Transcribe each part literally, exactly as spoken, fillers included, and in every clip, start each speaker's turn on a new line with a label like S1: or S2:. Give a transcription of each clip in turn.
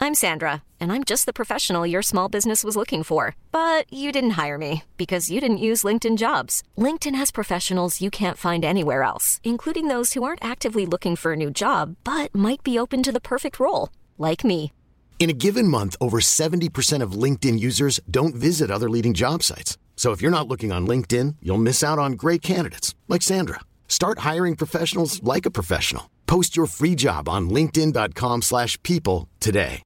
S1: I'm Sandra, and I'm just the professional your small business was looking for. But you didn't hire me because you didn't use LinkedIn Jobs. LinkedIn has professionals you can't find anywhere else, including those who aren't actively looking for a new job, but might be open to the perfect role, like me.
S2: In a given month, over seventy percent of LinkedIn users don't visit other leading job sites. So if you're not looking on LinkedIn, you'll miss out on great candidates like Sandra. Start hiring professionals like a professional. Post your free job on linkedin.com slash people today.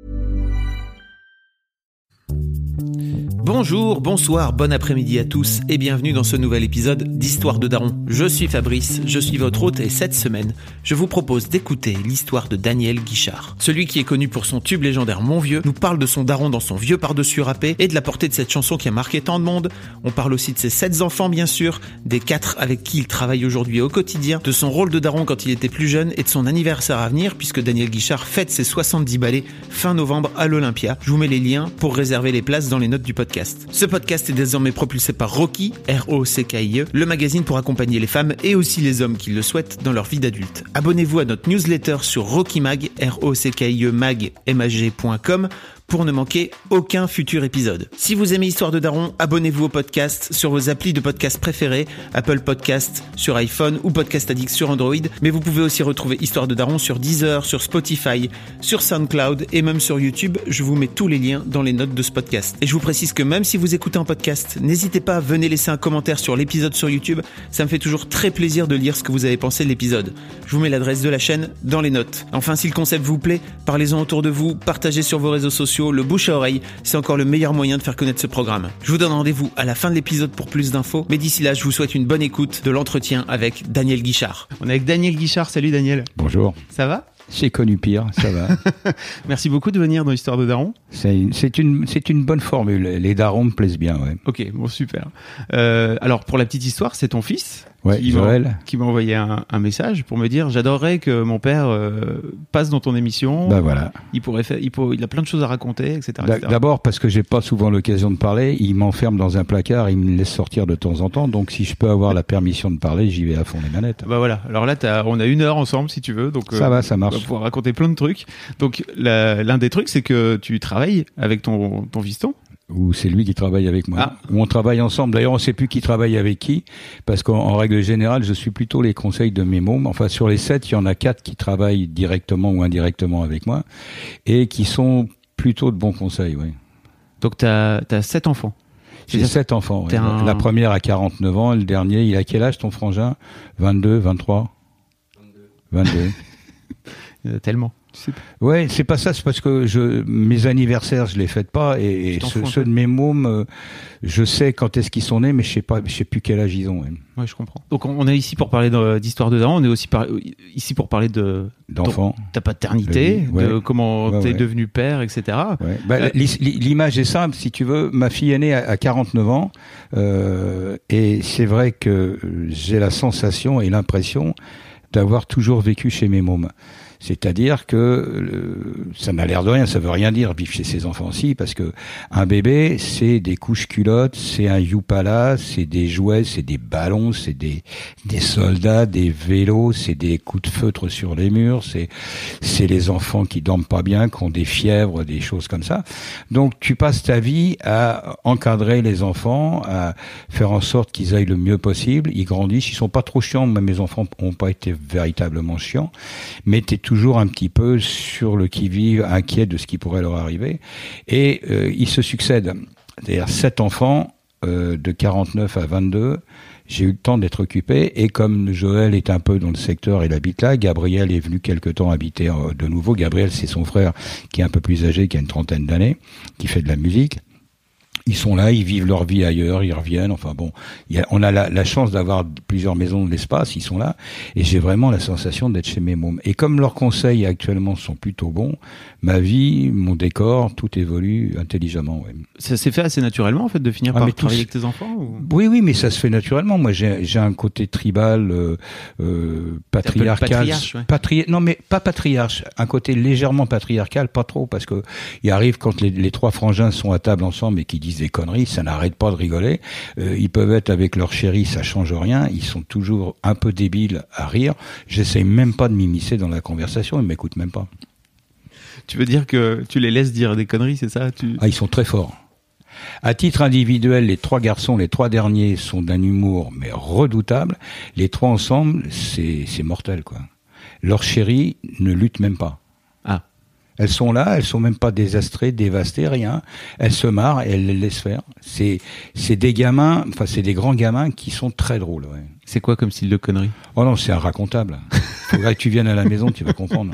S3: Bonjour, bonsoir, bon après-midi à tous et bienvenue dans ce nouvel épisode d'Histoire de Daron. Je suis Fabrice, je suis votre hôte et cette semaine, je vous propose d'écouter l'histoire de Daniel Guichard. Celui qui est connu pour son tube légendaire Mon Vieux nous parle de son daron dans son vieux par-dessus râpé et de la portée de cette chanson qui a marqué tant de monde. On parle aussi de ses sept enfants bien sûr, des quatre avec qui il travaille aujourd'hui au quotidien, de son rôle de daron quand il était plus jeune et de son anniversaire à venir puisque Daniel Guichard fête ses soixante-dix balais fin novembre à l'Olympia. Je vous mets les liens pour réserver les places dans les notes du podcast. Ce podcast est désormais propulsé par Rocky, R O C K I E, le magazine pour accompagner les femmes et aussi les hommes qui le souhaitent dans leur vie d'adulte. Abonnez-vous à notre newsletter sur Rocky Mag, R O C K I E mag, M A G point com pour ne manquer aucun futur épisode. Si vous aimez Histoire de Daron, abonnez-vous au podcast sur vos applis de podcast préférés, Apple Podcast sur iPhone ou Podcast Addict sur Android, mais vous pouvez aussi retrouver Histoire de Daron sur Deezer, sur Spotify, sur SoundCloud et même sur YouTube. Je vous mets tous les liens dans les notes de ce podcast. Et je vous précise que même si vous écoutez en podcast, n'hésitez pas à venir laisser un commentaire sur l'épisode sur YouTube, ça me fait toujours très plaisir de lire ce que vous avez pensé de l'épisode. Je vous mets l'adresse de la chaîne dans les notes. Enfin, si le concept vous plaît, parlez-en autour de vous, partagez sur vos réseaux sociaux. Le bouche à oreille, c'est encore le meilleur moyen de faire connaître ce programme. Je vous donne rendez-vous à la fin de l'épisode pour plus d'infos, mais d'ici là, je vous souhaite une bonne écoute de l'entretien avec Daniel Guichard. On est avec Daniel Guichard. Salut Daniel.
S4: Bonjour.
S3: Ça va ?
S4: J'ai connu pire, ça va.
S3: Merci beaucoup de venir dans l'Histoire de Daron.
S4: C'est une, c'est une, c'est une bonne formule. Les darons me plaisent bien, ouais.
S3: Ok, bon, super. Euh, alors, pour la petite histoire, c'est ton fils
S4: ouais,
S3: qui,
S4: Joël.
S3: m'a, qui m'a envoyé un, un message pour me dire « J'adorerais que mon père euh, passe dans ton émission.
S4: Bah voilà.
S3: Il, pourrait faire, il, pour, il a plein de choses à raconter, et cetera, et cetera »
S4: D'abord, parce que j'ai pas souvent l'occasion de parler, il m'enferme dans un placard, il me laisse sortir de temps en temps. Donc, si je peux avoir la permission de parler, j'y vais à fond les manettes.
S3: Bah voilà. Alors là, t'as, on a une heure ensemble, si tu veux. Donc,
S4: ça euh, va, ça marche.
S3: On va pouvoir raconter plein de trucs. Donc, la, l'un des trucs, c'est que tu travailles avec ton, ton fiston.
S4: Ou c'est lui qui travaille avec moi.
S3: Ah.
S4: Ou on travaille ensemble. D'ailleurs, on ne sait plus qui travaille avec qui, parce qu'en en règle générale, je suis plutôt les conseils de mes mômes. Enfin, sur les sept, il y en a quatre qui travaillent directement ou indirectement avec moi, et qui sont plutôt de bons conseils, oui.
S3: Donc, t'as, t'as sept enfants.
S4: J'ai
S3: dire,
S4: sept enfants. Ouais.
S3: Un...
S4: La première a quarante-neuf ans, et le dernier, il a quel âge ton frangin ? vingt-deux, vingt-trois ? vingt-deux. vingt-deux.
S3: Il y en a tellement.
S4: Ouais, c'est pas ça, c'est parce que je, mes anniversaires, je les fête pas, et, et ceux, ceux de mes mômes, euh, je sais quand est-ce qu'ils sont nés, mais je sais pas, je sais plus quel âge ils ont. Ouais,
S3: ouais je comprends. Donc on est ici pour parler de, d'histoire de daron, on est aussi par, ici pour parler de
S4: d'enfants,
S3: ta paternité,
S4: ouais.
S3: de comment
S4: ouais,
S3: t'es
S4: ouais. devenu
S3: père, et cetera.
S4: Ouais. Bah, euh, l'image est simple, si tu veux. Ma fille est née à quarante-neuf ans, euh, et c'est vrai que j'ai la sensation et l'impression d'avoir toujours vécu chez mes mômes. C'est-à-dire que euh, ça n'a l'air de rien, ça veut rien dire vivre chez ses enfants-ci, parce que un bébé, c'est des couches culottes, c'est un youpala, c'est des jouets, c'est des ballons, c'est des des soldats, des vélos, c'est des coups de feutre sur les murs, c'est c'est les enfants qui dorment pas bien, qui ont des fièvres, des choses comme ça. Donc tu passes ta vie à encadrer les enfants, à faire en sorte qu'ils aillent le mieux possible, ils grandissent, ils sont pas trop chiants, mais mes enfants ont pas été véritablement chiants, mais t'es toujours un petit peu sur le qui-vive, inquiet de ce qui pourrait leur arriver. Et euh, ils se succèdent. C'est-à-dire sept enfants, euh, de quarante-neuf à vingt-deux. J'ai eu le temps d'être occupé. Et comme Joël est un peu dans le secteur, il habite là, Gabriel est venu quelque temps habiter euh, de nouveau. Gabriel, c'est son frère qui est un peu plus âgé, qui a une trentaine d'années, qui fait de la musique. Ils sont là, ils vivent leur vie ailleurs, ils reviennent. Enfin bon, il y a, on a la, la chance d'avoir plusieurs maisons de l'espace, ils sont là. Et j'ai vraiment la sensation d'être chez mes mômes. Et comme leurs conseils actuellement sont plutôt bons, ma vie, mon décor, tout évolue intelligemment. Ouais.
S3: Ça s'est fait assez naturellement, en fait, de finir
S4: ah,
S3: par
S4: mais
S3: travailler
S4: tous...
S3: avec tes enfants ou...
S4: Oui, oui, mais ça se fait naturellement. Moi, j'ai, j'ai un côté tribal, euh, euh, patriarcal.
S3: Patriarche, ouais.
S4: Patri... Non, mais pas patriarche. Un côté légèrement patriarcal, pas trop, parce que il arrive quand les, les trois frangins sont à table ensemble et qui disent des conneries, ça n'arrête pas de rigoler. Euh, ils peuvent être avec leur chérie, ça change rien. Ils sont toujours un peu débiles à rire. J'essaye même pas de m'immiscer dans la conversation, ils m'écoutent même pas.
S3: Tu veux dire que tu les laisses dire des conneries, c'est ça tu...
S4: Ah, ils sont très forts. À titre individuel, les trois garçons, les trois derniers sont d'un humour mais redoutable. Les trois ensemble, c'est, c'est mortel, quoi. Leurs chéris ne luttent même pas.
S3: Ah.
S4: Elles sont là, elles sont même pas désastrées, dévastées, rien. Elles se marrent et elles les laissent faire. C'est, c'est des gamins, enfin c'est des grands gamins qui sont très drôles, ouais.
S3: C'est quoi comme style de conneries?
S4: Oh non, c'est inracontable. Faudrait que tu viennes à la maison, tu vas comprendre.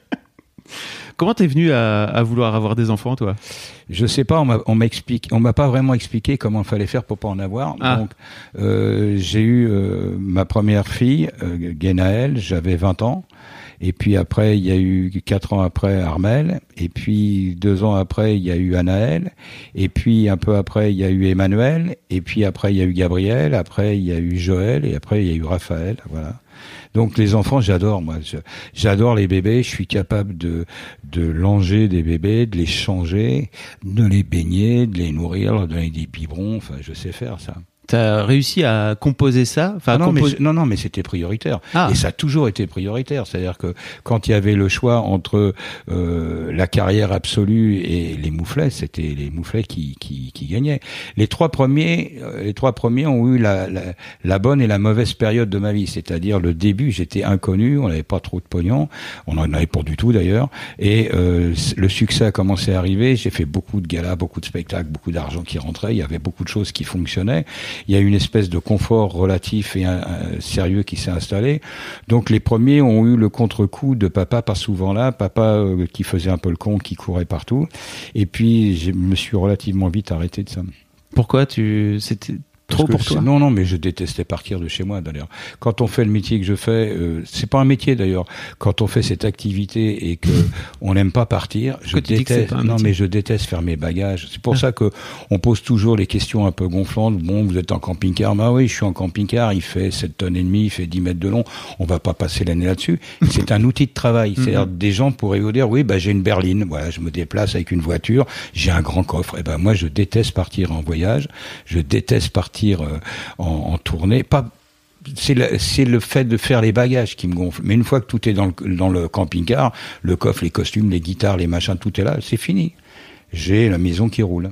S3: Comment t'es venu à, à vouloir avoir des enfants, toi?
S4: Je sais pas, on m'a, on m'explique, on m'a pas vraiment expliqué comment il fallait faire pour pas en avoir.
S3: Ah.
S4: Donc, euh, j'ai eu euh, ma première fille, euh, Guénaëlle, j'avais vingt ans. Et puis après, il y a eu quatre ans après Armel. Et puis deux ans après, il y a eu Anaël. Et puis un peu après, il y a eu Emmanuel. Et puis après, il y a eu Gabriel. Après, il y a eu Joël. Et après, il y a eu Raphaël. Voilà. Donc les enfants, j'adore, moi. Je, j'adore les bébés. Je suis capable de de langer des bébés, de les changer, de les baigner, de les nourrir, leur donner des biberons. Enfin, je sais faire ça.
S3: T'as réussi à composer ça? Enfin,
S4: non,
S3: compos...
S4: mais, non, non, mais c'était prioritaire.
S3: Ah.
S4: Et ça a toujours été prioritaire. C'est-à-dire que quand il y avait le choix entre euh, la carrière absolue et les mouflets, c'était les mouflets qui, qui, qui gagnaient. Les trois premiers, euh, les trois premiers ont eu la, la, la bonne et la mauvaise période de ma vie. C'est-à-dire le début, j'étais inconnu, on n'avait pas trop de pognon, on en avait pas du tout d'ailleurs. Et euh, le succès a commencé à arriver. J'ai fait beaucoup de galas, beaucoup de spectacles, beaucoup d'argent qui rentrait. Il y avait beaucoup de choses qui fonctionnaient. Il y a une espèce de confort relatif et un, un sérieux qui s'est installé. Donc les premiers ont eu le contre-coup de papa pas souvent là, papa euh, qui faisait un peu le con, qui courait partout. Et puis je me suis relativement vite arrêté de ça.
S3: Pourquoi tu c'était trop pour toi?
S4: Non, non, mais je détestais partir de chez moi d'ailleurs. Quand on fait le métier que je fais, euh, c'est pas un métier d'ailleurs. Quand on fait cette activité et que on n'aime pas partir, je déteste. Non, mais je déteste faire mes bagages. C'est pour ah. ça que on pose toujours les questions un peu gonflantes. Bon, vous êtes en camping-car? Bah oui, je suis en camping-car. Il fait sept tonnes et demie, il fait dix mètres de long. On va pas passer l'année là-dessus. C'est un outil de travail. C'est-à-dire des gens pourraient vous dire, oui, bah j'ai une berline. Voilà, je me déplace avec une voiture. J'ai un grand coffre. Et ben moi, je déteste partir en voyage. Je déteste partir En, en tournée, pas c'est le, c'est le fait de faire les bagages qui me gonfle. Mais une fois que tout est dans le, dans le camping-car, le coffre, les costumes, les guitares, les machins, tout est là, c'est fini. J'ai la maison qui roule.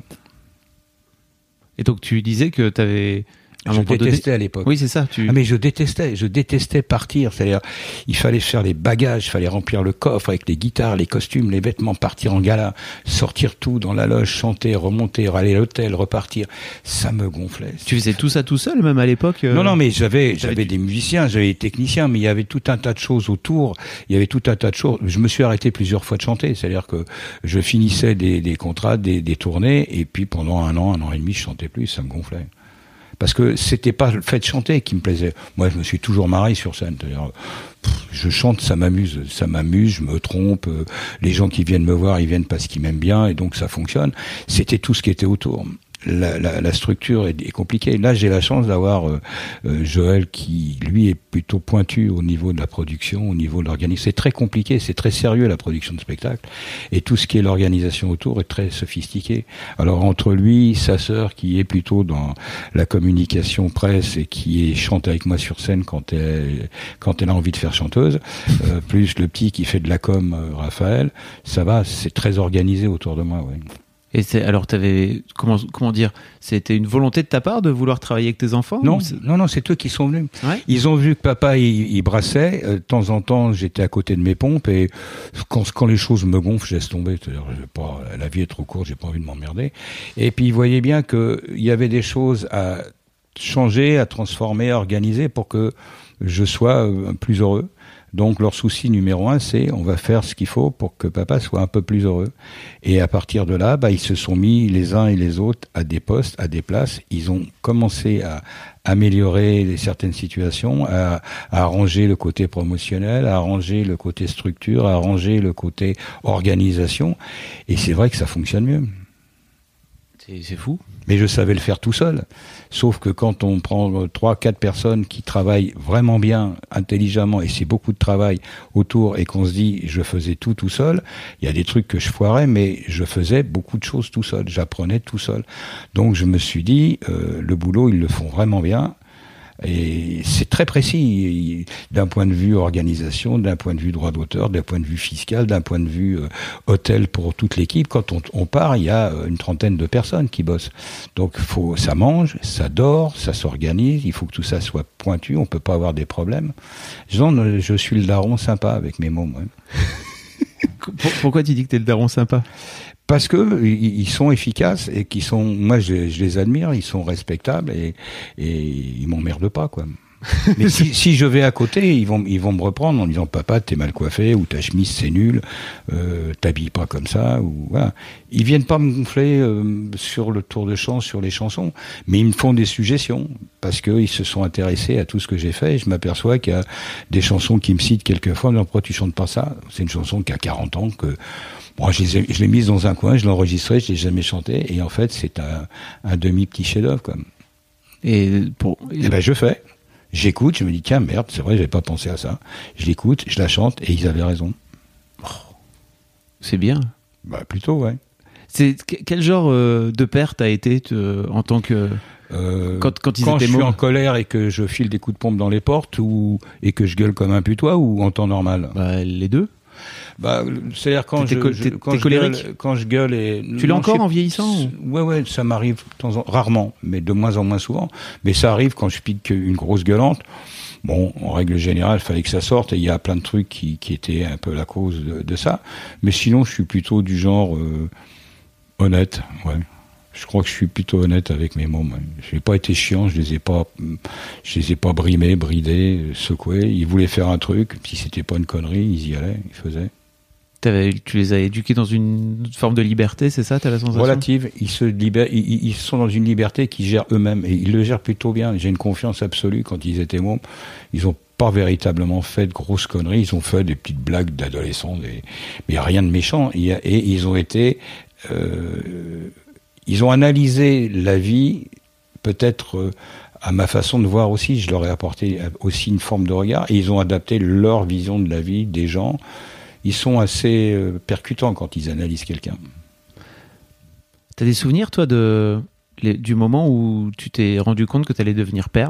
S3: Et donc tu disais que tu avais
S4: Je détestais donné... à l'époque.
S3: Oui, c'est ça. Tu...
S4: Ah, mais je détestais, je détestais partir. C'est-à-dire, il fallait faire les bagages, il fallait remplir le coffre avec les guitares, les costumes, les vêtements, partir en gala, sortir tout dans la loge, chanter, remonter, aller à l'hôtel, repartir. Ça me gonflait.
S3: Tu faisais tout ça tout seul, même à l'époque? euh...
S4: Non, non, mais j'avais, j'avais des musiciens, j'avais des techniciens, mais il y avait tout un tas de choses autour. Il y avait tout un tas de choses. Je me suis arrêté plusieurs fois de chanter. C'est-à-dire que je finissais des, des contrats, des, des tournées, et puis pendant un an, un an et demi, je chantais plus. Ça me gonflait. Parce que c'était pas le fait de chanter qui me plaisait. Moi, je me suis toujours marré sur scène. C'est-à-dire, pff, je chante, ça m'amuse, ça m'amuse, je me trompe. Euh, les gens qui viennent me voir, ils viennent parce qu'ils m'aiment bien, et donc ça fonctionne. C'était tout ce qui était autour. La, la, la structure est, est compliquée. Là, j'ai la chance d'avoir euh, euh, Joël qui, lui, est plutôt pointu au niveau de la production, au niveau de l'organisation. C'est très compliqué, c'est très sérieux la production de spectacle. Et tout ce qui est l'organisation autour est très sophistiqué. Alors, entre lui, sa sœur, qui est plutôt dans la communication presse et qui est, chante avec moi sur scène quand elle, quand elle a envie de faire chanteuse, euh, plus le petit qui fait de la com, euh, Raphaël, ça va, c'est très organisé autour de moi, ouais.
S3: Et c'est, alors, t'avais, comment, comment dire, c'était une volonté de ta part de vouloir travailler avec tes enfants?
S4: Non, non, non, c'est eux qui sont venus.
S3: Ouais.
S4: Ils ont vu que papa, il, il brassait. Euh, de temps en temps, j'étais à côté de mes pompes, et quand, quand les choses me gonflent, je laisse tomber. C'est-à-dire, j'ai pas, la vie est trop courte, j'ai pas envie de m'emmerder. Et puis, ils voyaient bien que il y avait des choses à changer, à transformer, à organiser pour que je sois euh, plus heureux. Donc leur souci numéro un, c'est on va faire ce qu'il faut pour que papa soit un peu plus heureux. Et à partir de là, bah, ils se sont mis les uns et les autres à des postes, à des places. Ils ont commencé à améliorer certaines situations, à, à arranger le côté promotionnel, à arranger le côté structure, à arranger le côté organisation. Et c'est vrai que ça fonctionne mieux.
S3: C'est, c'est fou.
S4: Mais je savais le faire tout seul. Sauf que quand on prend trois, quatre personnes qui travaillent vraiment bien, intelligemment, et c'est beaucoup de travail autour, et qu'on se dit, je faisais tout tout seul, il y a des trucs que je foirais, mais je faisais beaucoup de choses tout seul. J'apprenais tout seul. Donc je me suis dit, euh, le boulot, ils le font vraiment bien. Et c'est très précis, d'un point de vue organisation, d'un point de vue droit d'auteur, d'un point de vue fiscal, d'un point de vue euh, hôtel pour toute l'équipe. Quand on, on part, il y a une trentaine de personnes qui bossent. Donc faut, ça mange, ça dort, ça s'organise, il faut que tout ça soit pointu, on peut pas avoir des problèmes. Je, je suis le daron sympa avec mes mômes. Ouais.
S3: Pourquoi tu dis que t'es le daron sympa ?
S4: Parce que ils sont efficaces et qui sont, moi je, je les admire, ils sont respectables et, et ils m'emmerdent pas quoi. Mais si, si je vais à côté, ils vont ils vont me reprendre en disant papa t'es mal coiffé ou ta chemise c'est nul, euh, t'habilles pas comme ça ou voilà. Ils viennent pas me gonfler euh, sur le tour de chant, sur les chansons, mais ils me font des suggestions parce que ils se sont intéressés à tout ce que j'ai fait et je m'aperçois qu'il y a des chansons qui me citent quelquefois, mais pourquoi tu chantes pas ça ? C'est une chanson qui a quarante ans que bon, je, les ai, je l'ai mise dans un coin, je l'ai enregistrée, je l'ai jamais chantée, et en fait, c'est un, un demi-petit chef-d'œuvre, quoi.
S3: Et pour,
S4: et ben, je fais. J'écoute, je me dis, tiens, merde, c'est vrai, j'avais pas pensé à ça. Je l'écoute, je la chante, et ils avaient raison.
S3: Oh, c'est bien.
S4: Bah, plutôt, ouais.
S3: C'est, quel genre euh, de père t'as été te, en tant que...
S4: Euh,
S3: quand, quand, ils
S4: quand
S3: étaient
S4: je suis
S3: mômes.
S4: en colère et que je file des coups de pompe dans les portes, ou, et que je gueule comme un putois, ou en temps normal?
S3: Bah, les deux.
S4: Bah, c'est-à-dire quand
S3: t'es,
S4: je,
S3: t'es,
S4: je
S3: t'es,
S4: quand
S3: t'es
S4: je
S3: colérique
S4: gueule, quand je gueule et
S3: tu l'as encore en vieillissant ou...
S4: Ouais ouais, ça m'arrive de temps en, rarement, mais de moins en moins souvent. Mais ça arrive quand je pique une grosse gueulante. Bon, en règle générale, il fallait que ça sorte et il y a plein de trucs qui, qui étaient un peu la cause de, de ça. Mais sinon, je suis plutôt du genre euh, honnête. Ouais. Je crois que je suis plutôt honnête avec mes mômes. Je n'ai pas été chiant, je les ai pas, je les ai pas brimés, bridés, secoués. Ils voulaient faire un truc, si c'était pas une connerie, ils y allaient, ils faisaient.
S3: T'avais, tu les as éduqués dans une forme de liberté, c'est ça, t'as la sensation ?
S4: Relative. Ils se libèrent, ils, ils sont dans une liberté qu'ils gèrent eux-mêmes et ils le gèrent plutôt bien. J'ai une confiance absolue quand ils étaient mômes. Ils ont pas véritablement fait de grosses conneries. Ils ont fait des petites blagues d'adolescents, des, mais rien de méchant. Et, et ils ont été, euh, ils ont analysé la vie, peut-être euh, à ma façon de voir aussi. Je leur ai apporté aussi une forme de regard et ils ont adapté leur vision de la vie des gens. Ils sont assez euh, percutants quand ils analysent quelqu'un.
S3: T'as des souvenirs, toi, de, les, du moment où tu t'es rendu compte que t'allais devenir père ?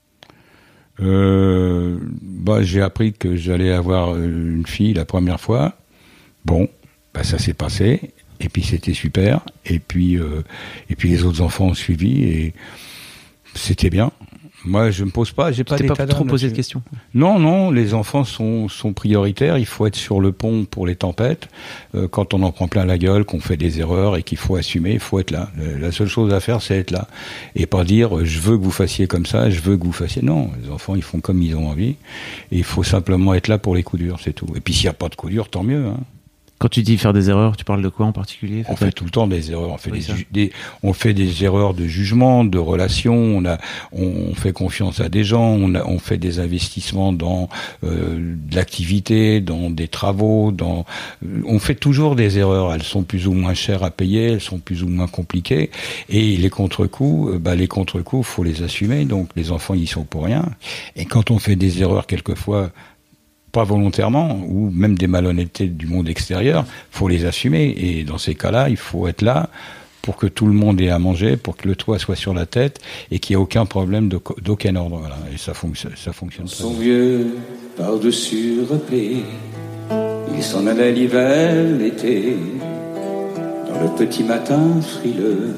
S4: euh, bah, J'ai appris que j'allais avoir une fille la première fois. Bon, bah, ça s'est passé. Et puis c'était super. Et puis, euh, et puis les autres enfants ont suivi. Et c'était bien. Moi, je me pose pas, j'ai pas d'état d'âme.
S3: Tu t'es pas trop posé de questions ?
S4: Non, non, les enfants sont, sont prioritaires. Il faut être sur le pont pour les tempêtes. Euh, quand on en prend plein la gueule, qu'on fait des erreurs et qu'il faut assumer, il faut être là. La seule chose à faire, c'est être là. Et pas dire, je veux que vous fassiez comme ça, je veux que vous fassiez... Non, les enfants, ils font comme ils ont envie. Et il faut simplement être là pour les coups durs, c'est tout. Et puis s'il n'y a pas de coups durs, tant mieux, hein.
S3: Quand tu dis faire des erreurs, tu parles de quoi en particulier ?
S4: On fait tout le temps des erreurs. On fait,
S3: oui,
S4: des, des, on fait des erreurs de jugement, de relation. On, a, on fait confiance à des gens. On, a, on fait des investissements dans euh, de l'activité, dans des travaux. Dans, on fait toujours des erreurs. Elles sont plus ou moins chères à payer. Elles sont plus ou moins compliquées. Et les contre-coups, bah, les contre-coups, faut les assumer. Donc les enfants, ils sont pour rien. Et quand on fait des erreurs, quelquefois pas volontairement, ou même des malhonnêtetés du monde extérieur, faut les assumer. Et dans ces cas-là, il faut être là pour que tout le monde ait à manger, pour que le toit soit sur la tête et qu'il n'y ait aucun problème de, d'aucun ordre. Voilà. Et ça, fonctionne, ça fonctionne.
S5: Son vieux par-dessus repli, il s'en allait l'hiver, l'été, dans le petit matin frileux.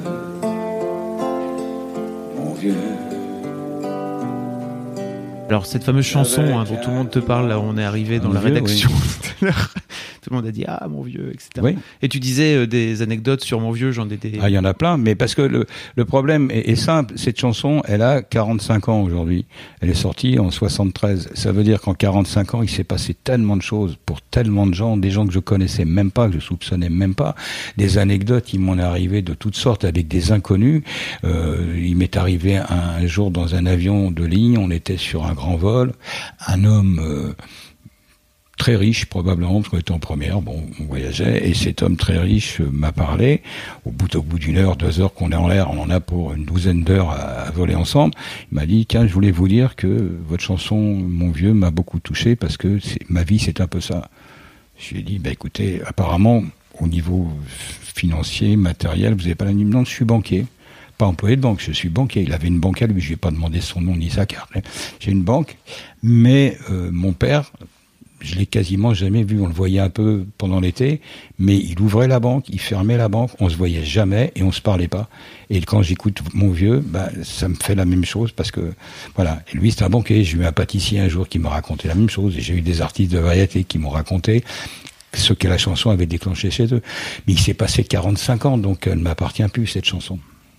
S5: Mon vieux.
S3: Alors cette fameuse chanson hein, dont tout le monde te parle, là on est arrivé dans mon la vieux, rédaction
S4: oui.
S3: tout à l'heure, tout le monde a dit ah mon vieux, et cetera.
S4: Oui.
S3: Et tu disais euh, des anecdotes sur mon vieux, j'en ai des...
S4: Ah il y en a plein, mais parce que le, le problème est, est simple, cette chanson elle a quarante-cinq ans aujourd'hui, elle est sortie en soixante-treize, ça veut dire qu'en quarante-cinq ans il s'est passé tellement de choses pour tellement de gens, des gens que je connaissais même pas, que je soupçonnais même pas, des anecdotes, il m'en est arrivé de toutes sortes avec des inconnus, euh, il m'est arrivé un, un jour dans un avion de ligne, on était sur un grand vol, un homme euh, très riche probablement, parce qu'on était en première, bon, on voyageait, et cet homme très riche euh, m'a parlé, au bout, au bout d'une heure, deux heures qu'on est en l'air, on en a pour une douzaine d'heures à, à voler ensemble, il m'a dit, tiens, je voulais vous dire que votre chanson, mon vieux, m'a beaucoup touché, parce que c'est, ma vie, c'est un peu ça. Je lui ai dit, bah écoutez, apparemment, au niveau financier, matériel, vous n'avez pas la nuit, non, je suis banquier. pas employé de banque, je suis banquier. Il avait une banque à lui, je lui ai pas demandé son nom ni sa carte. J'ai une banque, mais euh, mon père, je l'ai quasiment jamais vu. On le voyait un peu pendant l'été, mais il ouvrait la banque, il fermait la banque, on se voyait jamais et on se parlait pas. Et quand j'écoute mon vieux, bah, ça me fait la même chose parce que, voilà. Et lui, c'est un banquier. J'ai eu un pâtissier un jour qui m'a raconté la même chose et j'ai eu des artistes de variété qui m'ont raconté ce que la chanson avait déclenché chez eux. Mais il s'est passé quarante-cinq ans, donc elle ne m'appartient plus, cette chanson.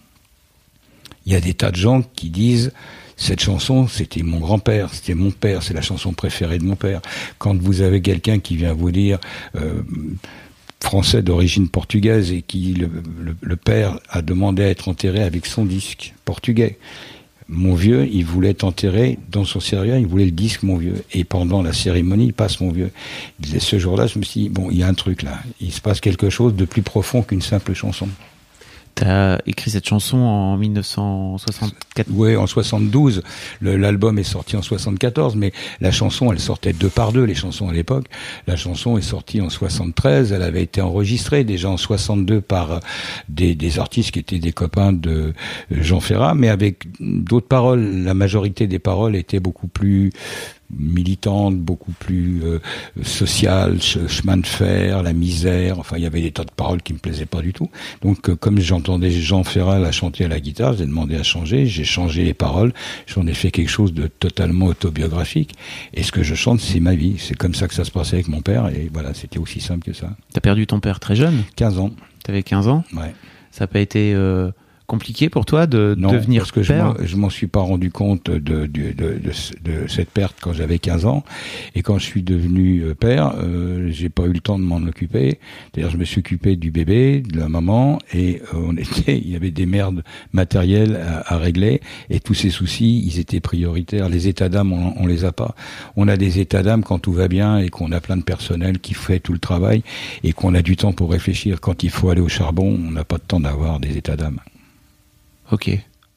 S4: Il y a des tas de gens qui disent cette chanson, c'était mon grand-père, c'était mon père, c'est la chanson préférée de mon père. Quand vous avez quelqu'un qui vient vous dire euh, français d'origine portugaise et qui le, le, le père a demandé à être enterré avec son disque portugais. Mon vieux, il voulait être enterré dans son céréal, il voulait le disque, mon vieux. Et pendant la cérémonie, il passe mon vieux. Et ce jour-là, je me suis dit, bon, il y a un truc là. Il se passe quelque chose de plus profond qu'une simple chanson.
S3: T'as écrit cette chanson en dix-neuf cent soixante-quatorze.
S4: Oui, en soixante-douze. Le, l'album est sorti en soixante-quatorze, mais la chanson, elle sortait deux par deux, les chansons à l'époque. La chanson est sortie en soixante-treize. Elle avait été enregistrée déjà en soixante-deux par des, des artistes qui étaient des copains de Jean Ferrat, mais avec d'autres paroles. La majorité des paroles étaient beaucoup plus militante, beaucoup plus euh, sociale, che, chemin de fer, la misère, enfin il y avait des tas de paroles qui me plaisaient pas du tout. Donc euh, comme j'entendais Jean Ferrat la chanter à la guitare, j'ai demandé à changer, j'ai changé les paroles, j'en ai fait quelque chose de totalement autobiographique. Et ce que je chante, c'est ma vie. C'est comme ça que ça se passait avec mon père, et voilà, c'était aussi simple que ça.
S3: T'as perdu ton père très jeune ?
S4: quinze ans.
S3: T'avais quinze ans ?
S4: Ouais.
S3: Ça n'a pas été euh, compliqué pour toi de
S4: non,
S3: devenir
S4: parce que
S3: père ?
S4: je m'en, je m'en suis pas rendu compte de, de, de, de, de cette perte quand j'avais quinze ans. Et quand je suis devenu père, euh, j'ai pas eu le temps de m'en occuper. D'ailleurs, je me suis occupé du bébé, de la maman, et euh, on était, il y avait des merdes matérielles à, à régler, et tous ces soucis, ils étaient prioritaires. Les états d'âme, on, on les a pas. On a des états d'âme quand tout va bien et qu'on a plein de personnel qui fait tout le travail et qu'on a du temps pour réfléchir. Quand il faut aller au charbon, on n'a pas de temps d'avoir des états d'âme.
S3: Ok.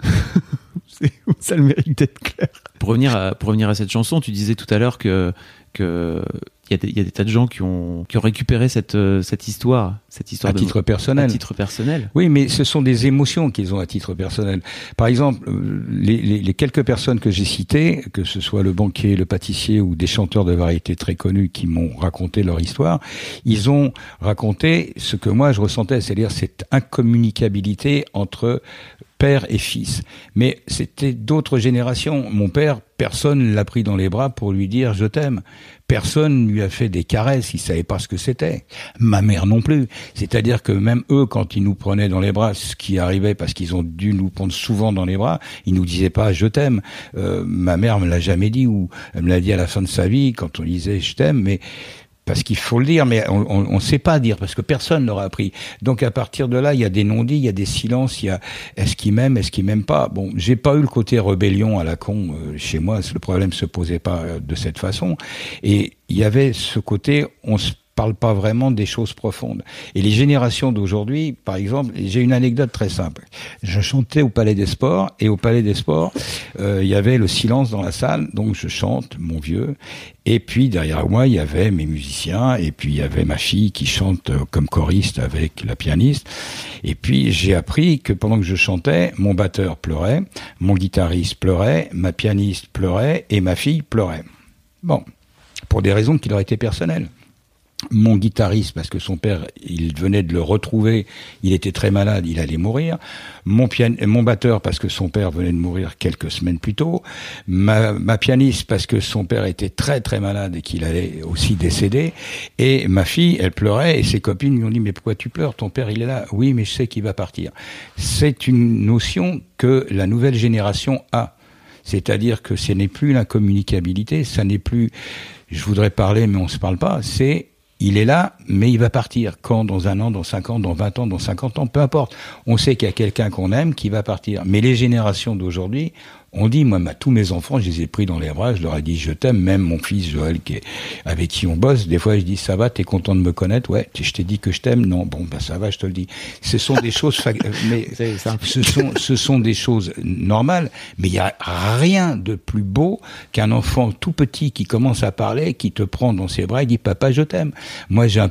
S3: Ça a le mérite d'être clair. Pour revenir à, pour revenir à cette chanson, tu disais tout à l'heure que, que, il y a des, il y a des tas de gens qui ont, qui ont récupéré cette, cette histoire, cette histoire
S4: à
S3: de,
S4: titre personnel.
S3: À titre personnel.
S4: Oui, mais ce sont des émotions qu'ils ont à titre personnel. Par exemple, les, les, les quelques personnes que j'ai citées, que ce soit le banquier, le pâtissier ou des chanteurs de variété très connus qui m'ont raconté leur histoire, ils ont raconté ce que moi je ressentais, c'est-à-dire cette incommunicabilité entre père et fils. Mais c'était d'autres générations. Mon père, personne l'a pris dans les bras pour lui dire « je t'aime ». Personne lui a fait des caresses, il savait pas ce que c'était. Ma mère non plus. C'est-à-dire que même eux, quand ils nous prenaient dans les bras, ce qui arrivait parce qu'ils ont dû nous prendre souvent dans les bras, ils nous disaient pas « je t'aime ». Euh, ma mère me l'a jamais dit, ou elle me l'a dit à la fin de sa vie quand on disait « je t'aime », mais parce qu'il faut le dire, mais on ne sait pas dire, parce que personne ne l'aura appris. Donc à partir de là, il y a des non-dits, il y a des silences, il y a est-ce qu'il m'aime, est-ce qu'il m'aime pas. Bon, j'ai pas eu le côté rébellion à la con euh, chez moi, le problème se posait pas euh, de cette façon. Et il y avait ce côté, on se parle pas vraiment des choses profondes. Et les générations d'aujourd'hui, par exemple, j'ai une anecdote très simple. Je chantais au Palais des Sports, et au Palais des Sports, euh, il y avait le silence dans la salle, donc je chante, mon vieux, et puis derrière moi, il y avait mes musiciens, et puis il y avait ma fille qui chante comme choriste avec la pianiste, et puis j'ai appris que pendant que je chantais, mon batteur pleurait, mon guitariste pleurait, ma pianiste pleurait, et ma fille pleurait. Bon, pour des raisons qui leur étaient personnelles. Mon guitariste, parce que son père, il venait de le retrouver, il était très malade, il allait mourir. Mon pian... mon batteur, parce que son père venait de mourir quelques semaines plus tôt. Ma, ma pianiste, parce que son père était très très malade et qu'il allait aussi décéder. Et ma fille, elle pleurait, et ses copines lui ont dit « mais pourquoi tu pleures? Ton père, il est là. » « Oui, mais je sais qu'il va partir. » C'est une notion que la nouvelle génération a. C'est-à-dire que ce n'est plus l'incommunicabilité, ça n'est plus « je voudrais parler, mais on se parle pas », c'est il est là, mais il va partir. Quand? Dans un an, dans cinq ans, dans vingt ans, dans cinquante ans, peu importe. On sait qu'il y a quelqu'un qu'on aime qui va partir. Mais les générations d'aujourd'hui, on dit, moi, tous mes enfants, je les ai pris dans les bras, je leur ai dit, je t'aime, même mon fils Joël, qui est, avec qui on bosse, des fois, je dis, ça va, t'es content de me connaître? Ouais, je t'ai dit que je t'aime? Non, bon, ben, ça va, je te le dis. Ce sont des choses, mais, ce sont, ce sont des choses normales, mais il y a rien de plus beau qu'un enfant tout petit qui commence à parler, qui te prend dans ses bras et dit, papa, je t'aime. Moi, j'ai un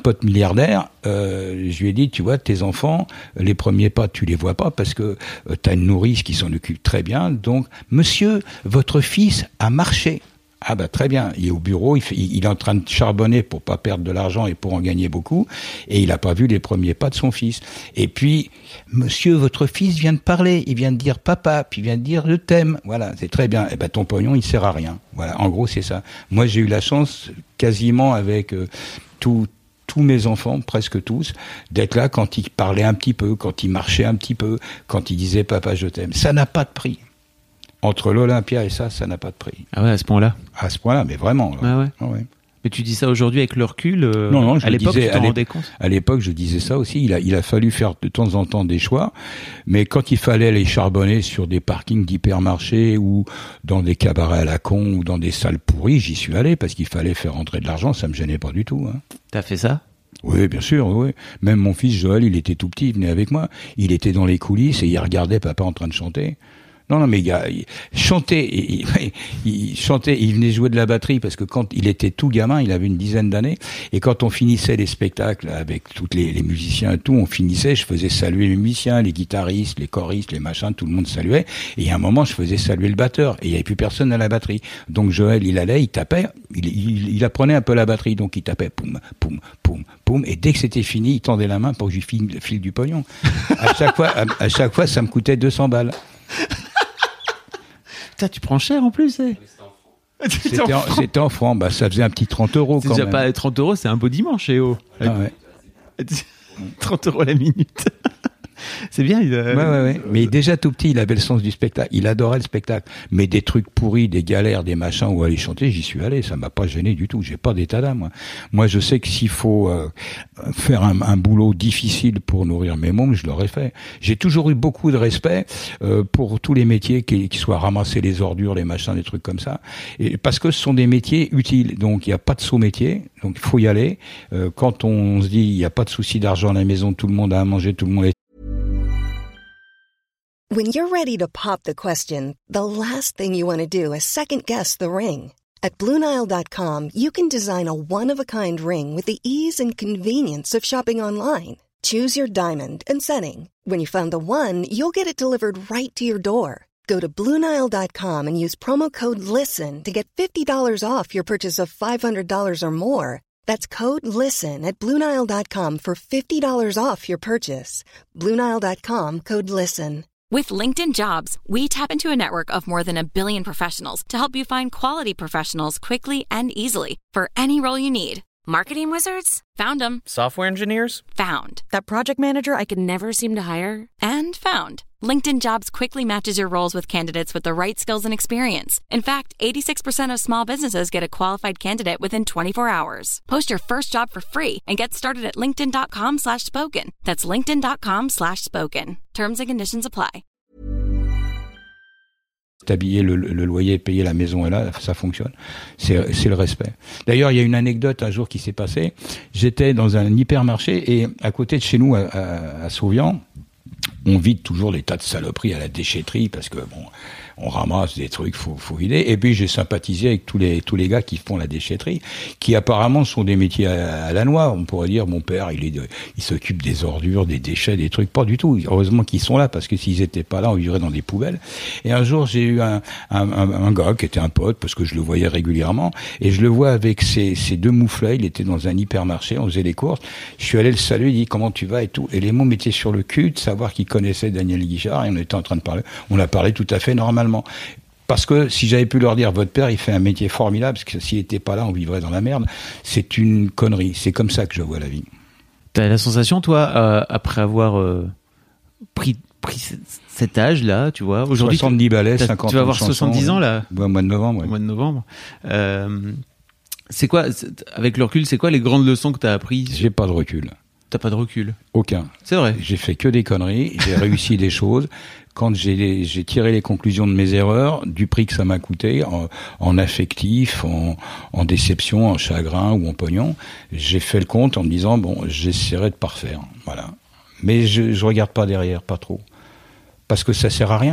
S4: pote milliardaire, euh, je lui ai dit, tu vois, tes enfants, les premiers pas, tu les vois pas parce que euh, t'as une nourrice qui s'en occupe très bien. Donc, monsieur, votre fils a marché. Ah bah très bien, il est au bureau, il, fait, il est en train de charbonner pour pas perdre de l'argent et pour en gagner beaucoup, et il a pas vu les premiers pas de son fils. Et puis, monsieur, votre fils vient de parler, il vient de dire papa, puis il vient de dire je t'aime. Voilà, c'est très bien. Et ben ton pognon, il sert à rien. Voilà, en gros c'est ça. Moi j'ai eu la chance, quasiment avec euh, tout. tous mes enfants, presque tous, d'être là quand ils parlaient un petit peu, quand ils marchaient un petit peu, quand ils disaient papa je t'aime. Ça n'a pas de prix. Entre l'Olympia et ça, ça n'a pas de prix.
S3: Ah ouais, à ce point-là.
S4: À ce point-là, mais vraiment. Là.
S3: Ah ouais.
S4: Ah ouais.
S3: Mais tu dis ça aujourd'hui avec le recul. Euh,
S4: non, non, je
S3: à l'époque,
S4: disais,
S3: tu t'en
S4: à
S3: rendais compte.
S4: À l'époque, je disais ça aussi. Il a, il a fallu faire de temps en temps des choix, mais quand il fallait aller charbonner sur des parkings d'hypermarchés ou dans des cabarets à la con ou dans des salles pourries, j'y suis allé parce qu'il fallait faire rentrer de l'argent. Ça me gênait pas du tout. Hein.
S3: T'as fait ça?
S4: Oui, bien sûr, oui. Même mon fils Joël, il était tout petit, il venait avec moi. Il était dans les coulisses et il regardait papa en train de chanter. Non, non, mais gars, il chantait, il, il, il chantait, il venait jouer de la batterie parce que quand il était tout gamin, il avait une dizaine d'années, et quand on finissait les spectacles avec tous les, les musiciens et tout, on finissait, je faisais saluer les musiciens, les guitaristes, les choristes, les machins, tout le monde saluait, et à un moment, je faisais saluer le batteur, et il n'y avait plus personne à la batterie. Donc Joël, il allait, il tapait, il, il, il apprenait un peu la batterie, donc il tapait, poum, poum, poum, poum, et dès que c'était fini, il tendait la main pour que je lui file, file du pognon. À chaque fois, à, à chaque fois, ça me coûtait deux cents balles.
S3: Putain, tu prends cher en plus, eh.
S4: C'était en, c'était en francs, bah, ça faisait un petit trente euros
S3: c'est
S4: quand
S3: déjà
S4: même.
S3: Pas trente euros, c'est un beau dimanche, eh oh.
S4: Ah ouais.
S3: trente euros la minute. C'est bien. Il a...
S4: ouais, ouais, ouais. Mais déjà tout petit, il avait le sens du spectacle. Il adorait le spectacle. Mais des trucs pourris, des galères, des machins où aller chanter, j'y suis allé. Ça m'a pas gêné du tout. J'ai pas d'état d'âme, moi. Moi, je sais que s'il faut euh, faire un, un boulot difficile pour nourrir mes mômes, je l'aurais fait. J'ai toujours eu beaucoup de respect euh, pour tous les métiers qui, qui soient ramasser les ordures, les machins, des trucs comme ça. Et parce que ce sont des métiers utiles. Donc, il n'y a pas de sot métier. Donc, il faut y aller. Euh, quand on se dit, il n'y a pas de souci d'argent à la maison, tout le monde a à manger, tout le monde est...
S6: When you're ready to pop the question, the last thing you want to do is second-guess the ring. At Blue Nile dot com, you can design a one-of-a-kind ring with the ease and convenience of shopping online. Choose your diamond and setting. When you find the one, you'll get it delivered right to your door. Go to Blue Nile dot com and use promo code LISTEN to get fifty dollars off your purchase of five hundred dollars or more. That's code LISTEN at Blue Nile dot com for fifty dollars off your purchase. Blue Nile dot com, code LISTEN.
S7: With LinkedIn Jobs, we tap into a network of more than a billion professionals to help you find quality professionals quickly and easily for any role you need. Marketing wizards? Found them.
S8: Software engineers?
S7: Found. That project manager I could never seem to hire? And found. LinkedIn Jobs quickly matches your roles with candidates with the right skills and experience. In fact, eighty-six percent of small businesses get a qualified candidate within twenty-four hours. Post your first job for free and get started at linkedin dot com slash spoken. That's linkedin dot com slash spoken. Terms and conditions apply.
S4: T'habiller, le, le loyer, payer la maison est là, ça fonctionne. C'est, c'est le respect. D'ailleurs, il y a une anecdote un jour qui s'est passée. J'étais dans un hypermarché et à côté de chez nous, à, à, à Sauvian, on vide toujours les tas de saloperies à la déchetterie parce que bon, on ramasse des trucs, faut, faut vider. Et puis j'ai sympathisé avec tous les tous les gars qui font la déchetterie, qui apparemment sont des métiers à, à la noix. On pourrait dire mon père, il est, de, il s'occupe des ordures, des déchets, des trucs. Pas du tout. Heureusement qu'ils sont là parce que s'ils étaient pas là, on vivrait dans des poubelles. Et un jour, j'ai eu un un, un, un gars qui était un pote parce que je le voyais régulièrement et je le vois avec ses, ses deux mouflets. Il était dans un hypermarché, on faisait les courses. Je suis allé le saluer, il dit comment tu vas et tout. Et les mots m'étaient sur le cul de savoir qu'il connaissait Daniel Guichard et on était en train de parler. On a parlé tout à fait normalement. Parce que si j'avais pu leur dire votre père il fait un métier formidable parce que s'il était pas là on vivrait dans la merde, c'est une connerie. C'est comme ça que je vois la vie.
S3: T'as la sensation toi euh, après avoir euh, pris pris cet âge là, tu vois, aujourd'hui
S4: soixante-dix balais, cinquante
S3: tu vas avoir
S4: chansons,
S3: soixante-dix ans là
S4: au mois de novembre. Ouais.
S3: Au mois de novembre. Euh, c'est quoi c'est, avec le recul, c'est quoi les grandes leçons que t'as apprises?
S4: J'ai pas de recul.
S3: T'as pas de recul?
S4: Aucun.
S3: C'est vrai.
S4: J'ai fait que des conneries, j'ai réussi des choses. Quand j'ai, j'ai tiré les conclusions de mes erreurs, du prix que ça m'a coûté, en, en affectif, en, en déception, en chagrin ou en pognon, j'ai fait le compte en me disant, bon, j'essaierai de pas refaire. Voilà. Mais je, je regarde pas derrière, pas trop. Parce que ça sert à rien.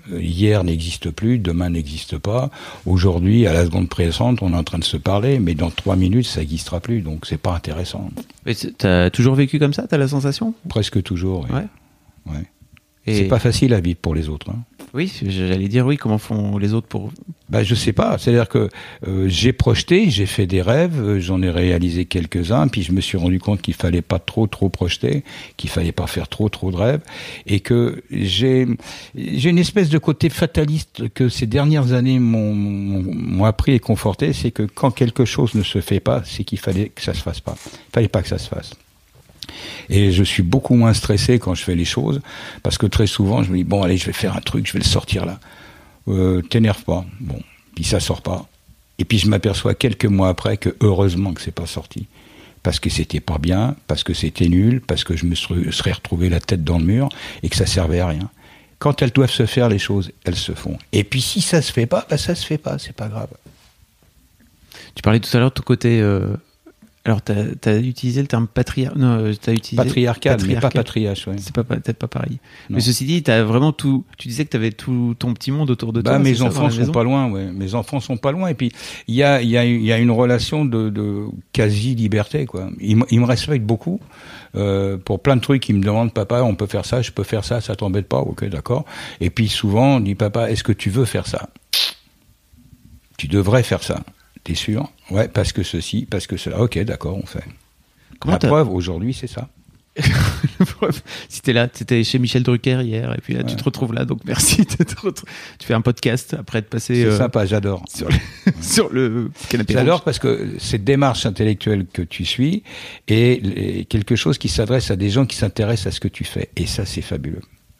S4: Hier n'existe plus, demain n'existe pas. Aujourd'hui, à la seconde présente, on est en train de se parler, mais dans trois minutes, ça n'existera plus, donc c'est pas intéressant.
S3: Mais t'as toujours vécu comme ça, t'as la sensation ?
S4: Presque toujours, oui.
S3: Ouais.
S4: Ouais.
S3: Et...
S4: C'est pas facile à vivre pour les autres. Hein.
S3: Oui, j'allais dire oui, comment font les autres pour...
S4: Bah, je sais pas, c'est-à-dire que euh, j'ai projeté, j'ai fait des rêves, euh, j'en ai réalisé quelques-uns, puis je me suis rendu compte qu'il fallait pas trop trop projeter, qu'il fallait pas faire trop trop de rêves, et que j'ai j'ai une espèce de côté fataliste que ces dernières années m'ont, m'ont appris et conforté, c'est que quand quelque chose ne se fait pas, c'est qu'il fallait que ça se fasse pas. Il fallait pas que ça se fasse. Et je suis beaucoup moins stressé quand je fais les choses, parce que très souvent je me dis bon allez je vais faire un truc, je vais le sortir là. Euh, t'énerve pas, bon, puis ça sort pas. Et puis je m'aperçois quelques mois après que heureusement que c'est pas sorti, parce que c'était pas bien, parce que c'était nul, parce que je me serais retrouvé la tête dans le mur et que ça servait à rien. Quand elles doivent se faire les choses, elles se font. Et puis si ça se fait pas, bah ça se fait pas, c'est pas grave.
S3: Tu parlais tout à l'heure de ton côté. Euh... Alors, tu as utilisé le terme patriar... non, t'as utilisé...
S4: patriarcal, patriarcal, mais pas patriarche. Ouais.
S3: C'est pas, peut-être pas pareil. Non. Mais ceci dit, t'as vraiment tout... tu disais que tu avais tout ton petit monde autour de
S4: bah,
S3: toi.
S4: Mes enfants sont pas loin, ouais. Mes enfants sont pas loin. Et puis, il y a, y, a, y a une relation de, de quasi-liberté, quoi. Ils, ils me respectent beaucoup. Euh, pour plein de trucs, ils me demandent, papa, on peut faire ça, je peux faire ça, ça t'embête pas? Ok, d'accord. Et puis, souvent, on dit, papa, est-ce que tu veux faire ça? Tu devrais faire ça. T'es sûr? Ouais, parce que ceci, parce que cela. Ok, d'accord, on fait. Comment La t'as... preuve, aujourd'hui, c'est ça.
S3: Si t'es là, t'étais chez Michel Drucker hier, et puis là, ouais. Tu te retrouves là, donc merci. Tu fais un podcast après être passé.
S4: C'est
S3: euh,
S4: sympa, j'adore.
S3: Sur le, ouais. sur le canapé.
S4: J'adore
S3: rouge.
S4: Parce que cette démarche intellectuelle que tu suis est quelque chose qui s'adresse à des gens qui s'intéressent à ce que tu fais. Et ça, c'est fabuleux.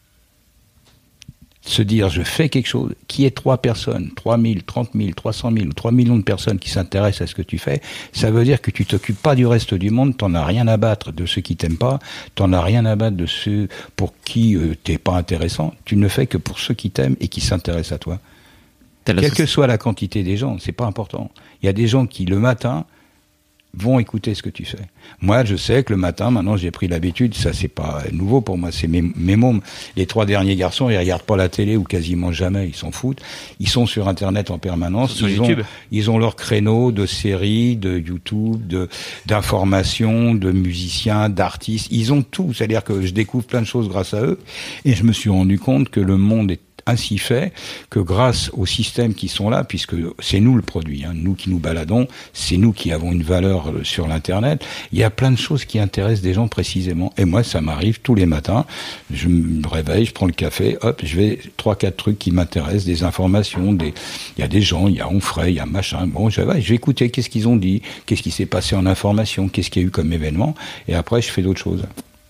S4: Se dire, je fais quelque chose, qui est trois personnes, trois mille, trente mille, trois cent mille ou trois millions de personnes qui s'intéressent à ce que tu fais, ça veut dire que tu t'occupes pas du reste du monde, t'en as rien à battre de ceux qui t'aiment pas, t'en as rien à battre de ceux pour qui euh, t'es pas intéressant, tu ne fais que pour ceux qui t'aiment et qui s'intéressent à toi. Quelle que soit la quantité des gens, c'est pas important. Il y a des gens qui, le matin, vont écouter ce que tu fais. Moi, je sais que le matin, maintenant, j'ai pris l'habitude, ça c'est pas nouveau pour moi, c'est mes, mes mômes. Les trois derniers garçons, ils regardent pas la télé ou quasiment jamais, ils s'en foutent. Ils sont sur Internet en permanence.
S3: Sur
S4: ils
S3: YouTube.
S4: ont, ils ont leur créneau de séries, de YouTube, de, d'informations, de musiciens, d'artistes. Ils ont tout. C'est-à-dire que je découvre plein de choses grâce à eux. Et je me suis rendu compte que le monde est ainsi fait que grâce aux systèmes qui sont là, puisque c'est nous le produit, hein, nous qui nous baladons, c'est nous qui avons une valeur sur l'internet, il y a plein de choses qui intéressent des gens précisément. Et moi, ça m'arrive tous les matins, je me réveille, je prends le café, hop, je vais trois, quatre trucs qui m'intéressent, des informations, des, il y a des gens, il y a Onfray, il y a machin, bon, je vais, je vais écouter qu'est-ce qu'ils ont dit, qu'est-ce qui s'est passé en information, qu'est-ce qu'il y a eu comme événement, et après, je fais d'autres choses.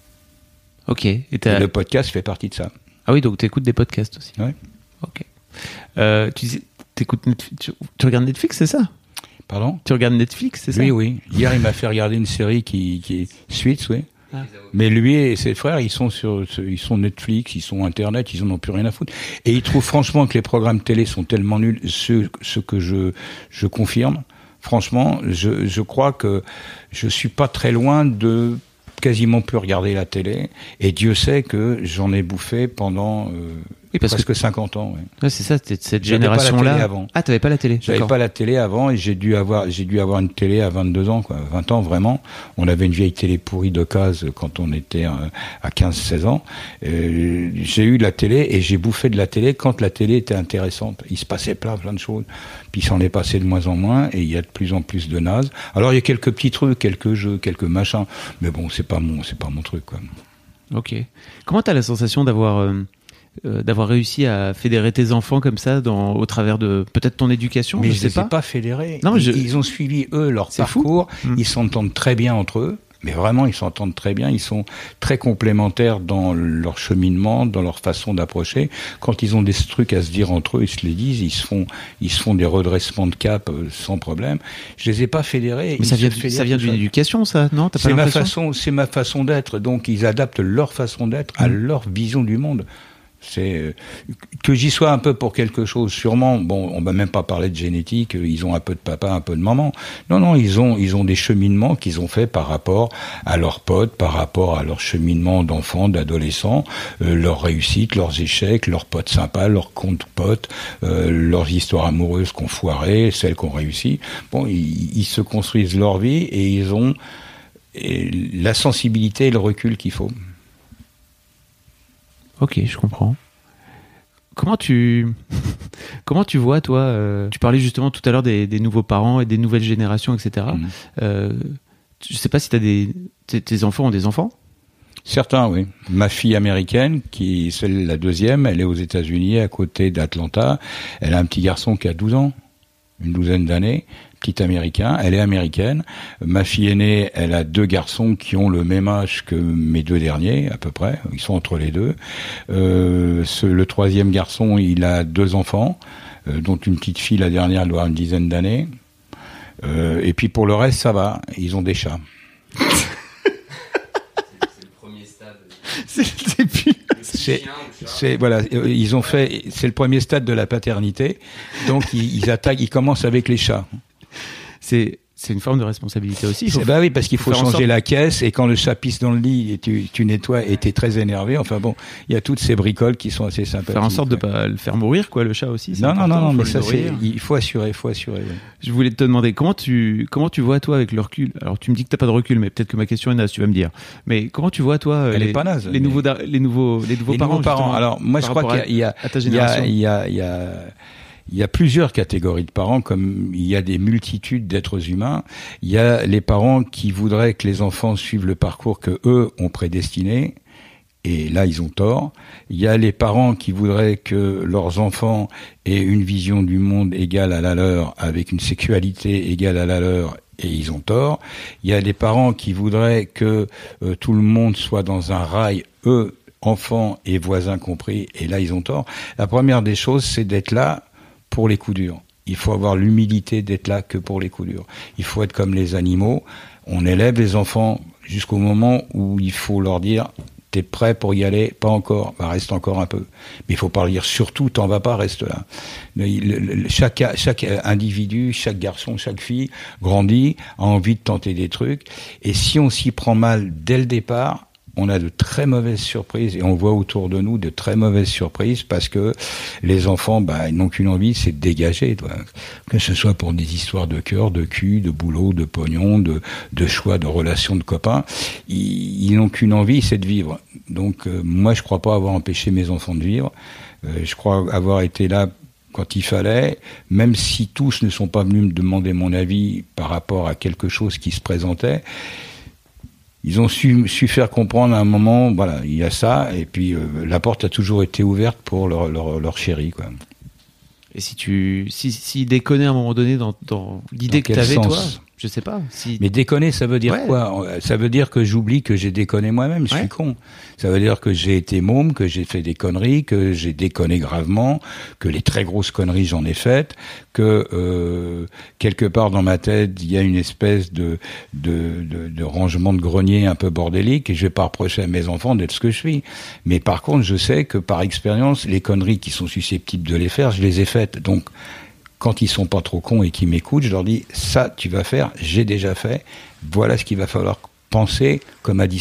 S3: Ok. Et,
S4: et le podcast fait partie de ça.
S3: Ah oui, donc tu écoutes des podcasts aussi.
S4: Oui.
S3: Ok. Euh, tu dis, t'écoutes Netflix, tu, tu regardes Netflix, c'est ça?
S4: Pardon?
S3: Tu regardes Netflix, c'est ça?
S4: Oui, oui. Hier, il m'a fait regarder une série qui, qui est Suits, oui. Ah. Mais lui et ses frères, ils sont sur, ils sont Netflix, ils sont Internet, ils en ont plus rien à foutre. Et ils trouvent franchement que les programmes télé sont tellement nuls, ce, ce que je, je confirme. Franchement, je, je crois que je suis pas très loin de quasiment plus regarder la télé, et Dieu sait que j'en ai bouffé pendant euh, oui, parce presque que... cinquante ans. Ouais.
S3: Ouais, c'est ça, c'était cette génération-là. Ah, t'avais pas la télé.
S4: J'avais D'accord. pas la télé avant, et j'ai dû avoir, j'ai dû avoir une télé à vingt-deux ans, quoi, vingt ans vraiment. On avait une vieille télé pourrie de case quand on était à quinze seize ans. Euh, j'ai eu de la télé, et j'ai bouffé de la télé quand la télé était intéressante. Il se passait plein, plein de choses. Puis il s'en est passé de moins en moins, et il y a de plus en plus de nazes. Alors il y a quelques petits trucs, quelques jeux, quelques machins, mais bon, c'est pas mon, c'est pas mon truc, quoi.
S3: Ok. Comment t'as la sensation d'avoir, euh, euh, d'avoir réussi à fédérer tes enfants comme ça, dans, au travers de peut-être ton éducation?
S4: Mais je,
S3: je sais
S4: les
S3: pas.
S4: ai pas fédérés.
S3: Non, mais
S4: ils,
S3: je...
S4: ils ont suivi eux leur c'est parcours. Mmh. Ils s'entendent très bien entre eux. Mais vraiment, ils s'entendent très bien, ils sont très complémentaires dans leur cheminement, dans leur façon d'approcher. Quand ils ont des trucs à se dire entre eux, ils se les disent, ils se font, ils se font des redressements de cap euh, sans problème. Je les ai pas fédérés.
S3: Mais ça vient, ça vient d'une éducation, ça, non? T'as pas
S4: c'est ma façon, c'est ma façon d'être. Donc, ils adaptent leur façon d'être à mmh. leur vision du monde. C'est euh, que j'y sois un peu pour quelque chose, sûrement. Bon, on va même pas parler de génétique. Ils ont un peu de papa, un peu de maman. Non, non, ils ont, ils ont des cheminements qu'ils ont fait par rapport à leurs potes, par rapport à leur cheminement d'enfants, d'adolescents, euh, leurs réussites, leurs échecs, leurs potes sympas, leurs comptes potes, euh, leurs histoires amoureuses qu'on foirait, celles qu'on réussit. Bon, ils, ils se construisent leur vie et ils ont et la sensibilité et le recul qu'il faut.
S3: Ok, je comprends. Comment tu, comment tu vois, toi, euh, tu parlais justement tout à l'heure des, des nouveaux parents et des nouvelles générations, et cetera. Mmh. Euh, je ne sais pas si t'as des, tes, tes enfants ont des enfants ?
S4: Certains, oui. Ma fille américaine, qui c'est la deuxième, elle est aux États-Unis, à côté d'Atlanta. Elle a un petit garçon qui a douze ans, une douzaine d'années. Petit américain, elle est américaine. Ma fille aînée, elle a deux garçons qui ont le même âge que mes deux derniers, à peu près. Ils sont entre les deux. Euh, ce, le troisième garçon, il a deux enfants, euh, dont une petite fille, la dernière, elle doit avoir une dizaine d'années. Euh, et puis pour le reste, ça va. Ils ont des chats.
S3: c'est, c'est le premier stade. C'est, c'est plus...
S4: C'est, c'est voilà, ils ont fait. C'est le premier stade de la paternité. Donc ils, ils attaquent. Ils commencent avec les chats.
S3: C'est, c'est une forme de responsabilité aussi. Faut
S4: bah oui, parce qu'il faut, faut changer la caisse et quand le chat pisse dans le lit et tu, tu nettoies et t'es très énervé. Enfin bon, il y a toutes ces bricoles qui sont assez sympathiques.
S3: Faire en sorte ouais. de pas le faire mourir, quoi, le chat aussi.
S4: Non, non, non, non, mais ça c'est, il faut assurer, il faut assurer. Ouais.
S3: Je voulais te demander comment tu, comment tu vois toi avec le recul. Alors tu me dis que t'as pas de recul, mais peut-être que ma question est naze, tu vas me dire. Mais comment tu vois toi
S4: Elle
S3: les,
S4: est pas naze,
S3: les
S4: mais...
S3: nouveaux, les nouveaux, les nouveaux
S4: les
S3: parents.
S4: Nouveaux parents. Alors moi je crois qu'il y a, il y a, il y a, il y a Il y a plusieurs catégories de parents, comme il y a des multitudes d'êtres humains. Il y a les parents qui voudraient que les enfants suivent le parcours que eux ont prédestiné, et là ils ont tort. Il y a les parents qui voudraient que leurs enfants aient une vision du monde égale à la leur, avec une sexualité égale à la leur, et ils ont tort. Il y a les parents qui voudraient que euh, tout le monde soit dans un rail, eux, enfants et voisins compris, et là ils ont tort. La première des choses, c'est d'être là pour les coups durs. Il faut avoir l'humilité d'être là que pour les coups durs. Il faut être comme les animaux. On élève les enfants jusqu'au moment où il faut leur dire « T'es prêt pour y aller ? Pas encore. Bah, reste encore un peu. » Mais il faut pas leur dire « Surtout, t'en vas pas, reste là. » Chaque, chaque individu, chaque garçon, chaque fille grandit, a envie de tenter des trucs. Et si on s'y prend mal dès le départ, on a de très mauvaises surprises et on voit autour de nous de très mauvaises surprises parce que les enfants, bah, ils n'ont qu'une envie, c'est de dégager, toi. Que ce soit pour des histoires de cœur, de cul, de boulot, de pognon, de, de choix, de relations de copains. Ils, ils n'ont qu'une envie, c'est de vivre. Donc, euh, moi, je crois pas avoir empêché mes enfants de vivre. Euh, je crois avoir été là quand il fallait, même si tous ne sont pas venus me demander mon avis par rapport à quelque chose qui se présentait. Ils ont su, su faire comprendre à un moment, voilà, il y a ça, et puis euh, la porte a toujours été ouverte pour leur, leur, leur chérie, quoi.
S3: Et si tu, si, si déconner à un moment donné dans, dans l'idée dans que t'avais, toi, je sais pas. Si...
S4: Mais déconner, ça veut dire ouais. quoi ? Ça veut dire que j'oublie que j'ai déconné moi-même, je ouais. suis con. Ça veut dire que j'ai été môme, que j'ai fait des conneries, que j'ai déconné gravement, que les très grosses conneries j'en ai faites, que euh, quelque part dans ma tête il y a une espèce de, de, de, de rangement de grenier un peu bordélique, et je vais pas reprocher à mes enfants d'être ce que je suis. Mais par contre, je sais que par expérience, les conneries qui sont susceptibles de les faire, je les ai faites. Donc quand ils sont pas trop cons et qu'ils m'écoutent, je leur dis « ça, tu vas faire, j'ai déjà fait, voilà ce qu'il va falloir penser comme addition ».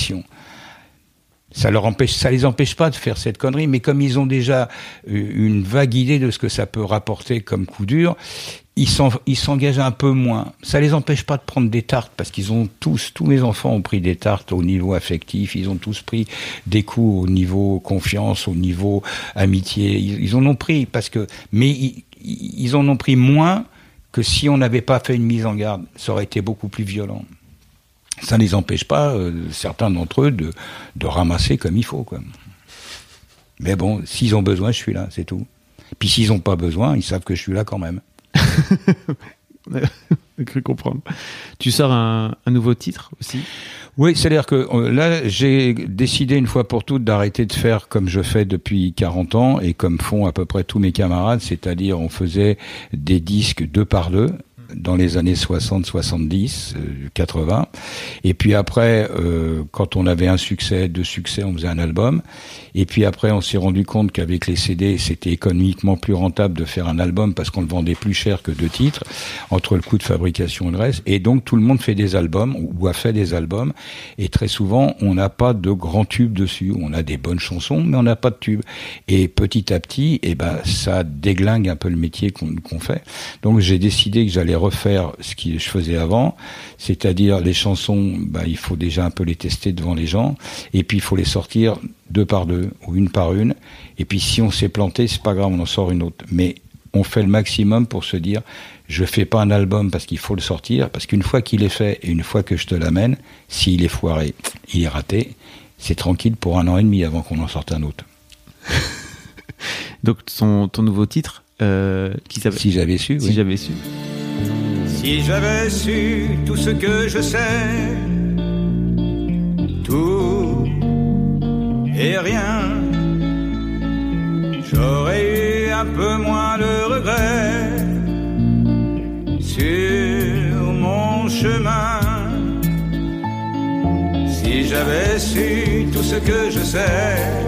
S4: Ça leur empêche, ça les empêche pas de faire cette connerie, mais comme ils ont déjà une vague idée de ce que ça peut rapporter comme coup dur, ils, s'en, ils s'engagent un peu moins. Ça les empêche pas de prendre des tartes, parce qu'ils ont tous, tous mes enfants ont pris des tartes au niveau affectif, ils ont tous pris des coups au niveau confiance, au niveau amitié, ils, ils en ont pris, parce que, mais ils, ils en ont pris moins que si on n'avait pas fait une mise en garde. Ça aurait été beaucoup plus violent. Ça ne les empêche pas, euh, certains d'entre eux, de, de ramasser comme il faut, quoi. Mais bon, s'ils ont besoin, je suis là, c'est tout. Puis s'ils n'ont pas besoin, ils savent que je suis là quand même.
S3: On a cru comprendre. Tu sors un, un nouveau titre aussi ?
S4: Oui, c'est-à-dire que euh, là, j'ai décidé une fois pour toutes d'arrêter de faire comme je fais depuis quarante ans et comme font à peu près tous mes camarades, c'est-à-dire on faisait des disques deux par deux. dans les années soixante, soixante-dix, euh, quatre-vingts. Et puis après, euh, quand on avait un succès, deux succès, on faisait un album. Et puis après, on s'est rendu compte qu'avec les C D, c'était économiquement plus rentable de faire un album parce qu'on le vendait plus cher que deux titres, entre le coût de fabrication et le reste. Et donc, tout le monde fait des albums, ou a fait des albums. Et très souvent, on n'a pas de grands tubes dessus. On a des bonnes chansons, mais on n'a pas de tubes. Et petit à petit, eh ben, ça déglingue un peu le métier qu'on, qu'on fait. Donc, j'ai décidé que j'allais refaire ce que je faisais avant. C'est-à-dire, les chansons, ben, il faut déjà un peu les tester devant les gens. Et puis, il faut les sortir deux par deux, ou une par une. Et puis, si on s'est planté, c'est pas grave, on en sort une autre. Mais on fait le maximum pour se dire, je fais pas un album parce qu'il faut le sortir, parce qu'une fois qu'il est fait, et une fois que je te l'amène, s'il est foiré, il est raté, c'est tranquille pour un an et demi avant qu'on en sorte un autre.
S3: Donc, ton, ton nouveau titre, euh, qui s'appelle...
S4: Si j'avais su,
S3: Si
S4: oui.
S3: j'avais su.
S5: Si j'avais su tout ce que je sais, tout et rien, j'aurais eu un peu moins de regrets sur mon chemin. Si j'avais su tout ce que je sais,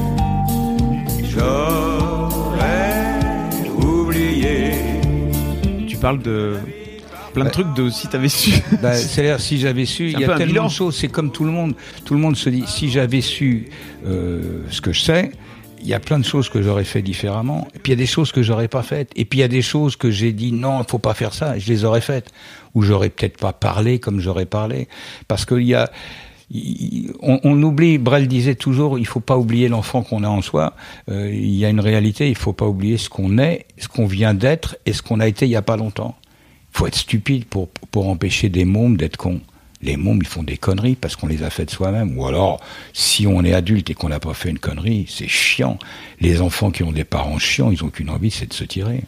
S5: j'aurais oublié.
S3: Tu parles de plein de
S4: Ouais.
S3: trucs de si t'avais su.
S4: Bah, c'est-à-dire, si j'avais su,
S3: C'est un
S4: il y
S3: peu
S4: a
S3: un
S4: tellement
S3: bilan.
S4: de choses, c'est comme tout le monde. Tout le monde se dit, si j'avais su euh, ce que je sais, il y a plein de choses que j'aurais fait différemment. Et puis il y a des choses que j'aurais pas faites. Et puis il y a des choses que j'ai dit, non, il faut pas faire ça. Et je les aurais faites. Ou j'aurais peut-être pas parlé comme j'aurais parlé. Parce qu'il y a... il- On, on oublie, Brel disait toujours, il faut pas oublier l'enfant qu'on a en soi. Euh, il y a une réalité, il faut pas oublier ce qu'on est, ce qu'on vient d'être et ce qu'on a été il y a pas longtemps. Il faut être stupide pour, pour empêcher des mômes d'être cons. Les mômes, ils font des conneries parce qu'on les a faites soi-même. Ou alors, si on est adulte et qu'on n'a pas fait une connerie, c'est chiant. Les enfants qui ont des parents chiants, ils ont qu'une envie, c'est de se tirer.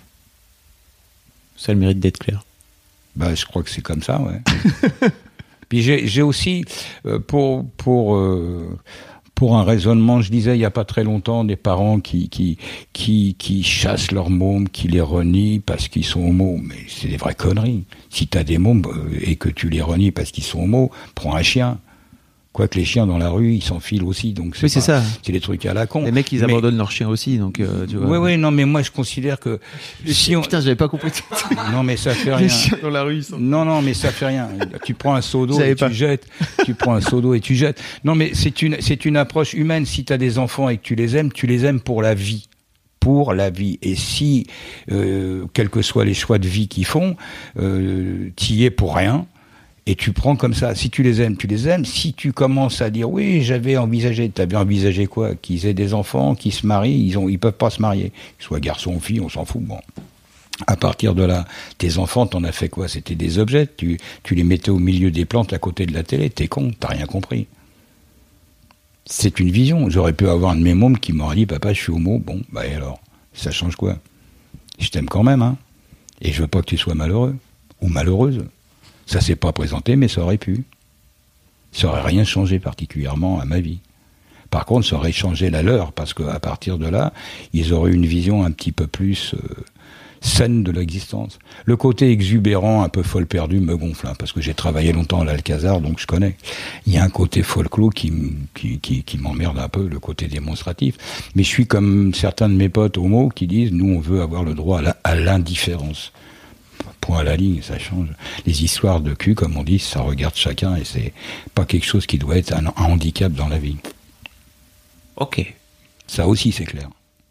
S3: Ça a le mérite d'être clair.
S4: Bah, je crois que c'est comme ça, ouais. Puis j'ai, j'ai aussi, euh, pour, pour, euh, pour un raisonnement, je disais il y a pas très longtemps, des parents qui, qui, qui, qui chassent leurs mômes, qui les renient parce qu'ils sont homo. Mais c'est des vraies conneries. Si t'as des mômes euh, et que tu les renies parce qu'ils sont homo, prends un chien. Quoique les chiens dans la rue, ils s'enfilent aussi. Donc c'est
S3: Oui, c'est
S4: pas-
S3: ça.
S4: C'est des trucs à la con.
S3: Les mecs, ils
S4: Mais-
S3: abandonnent leurs chiens aussi, donc euh, tu vois.
S4: Oui, oui, non, mais moi je considère que si on...
S3: Putain, j'avais pas compris.
S4: Non, mais ça fait
S3: Les
S4: rien.
S3: chiens dans la rue, ils sont...
S4: Non, non, mais ça fait rien. Tu prends un seau d'eau
S3: Je savais
S4: et
S3: pas.
S4: tu jettes. Tu prends un seau d'eau et tu jettes. Non, mais c'est une, c'est une approche humaine. Si tu as des enfants et que tu les aimes, tu les aimes pour la vie. Pour la vie. Et si, euh, quels que soient les choix de vie qu'ils font, euh, t'y es pour rien. Et tu prends comme ça. Si tu les aimes, tu les aimes. Si tu commences à dire, oui, j'avais envisagé, t'avais envisagé quoi? Qu'ils aient des enfants, qu'ils se marient, ils ont, ils peuvent pas se marier. Qu'ils soient garçons ou filles, on s'en fout. Bon. À partir de là, tes enfants, t'en as fait quoi? C'était des objets. Tu, tu les mettais au milieu des plantes à côté de la télé. T'es con, t'as rien compris. C'est une vision. J'aurais pu avoir un de mes mômes qui m'aurait dit, papa, je suis homo. Bon, bah et alors? Ça change quoi? Je t'aime quand même, hein. Et je veux pas que tu sois malheureux. Ou malheureuse. Ça s'est pas présenté, mais ça aurait pu. Ça aurait rien changé particulièrement à ma vie. Par contre, ça aurait changé la leur, parce qu'à partir de là, ils auraient une vision un petit peu plus euh, saine de l'existence. Le côté exubérant, un peu folle perdue, me gonfle, hein, parce que j'ai travaillé longtemps à l'Alcazar, donc je connais. Il y a un côté folklore qui, m- qui, qui, qui m'emmerde un peu, le côté démonstratif. Mais je suis comme certains de mes potes homo qui disent, nous, on veut avoir le droit à, la, à l'indifférence. Point à la ligne, ça change. Les histoires de cul, comme on dit, ça regarde chacun et c'est pas quelque chose qui doit être un, un handicap dans la vie.
S3: Ok.
S4: Ça aussi, c'est clair.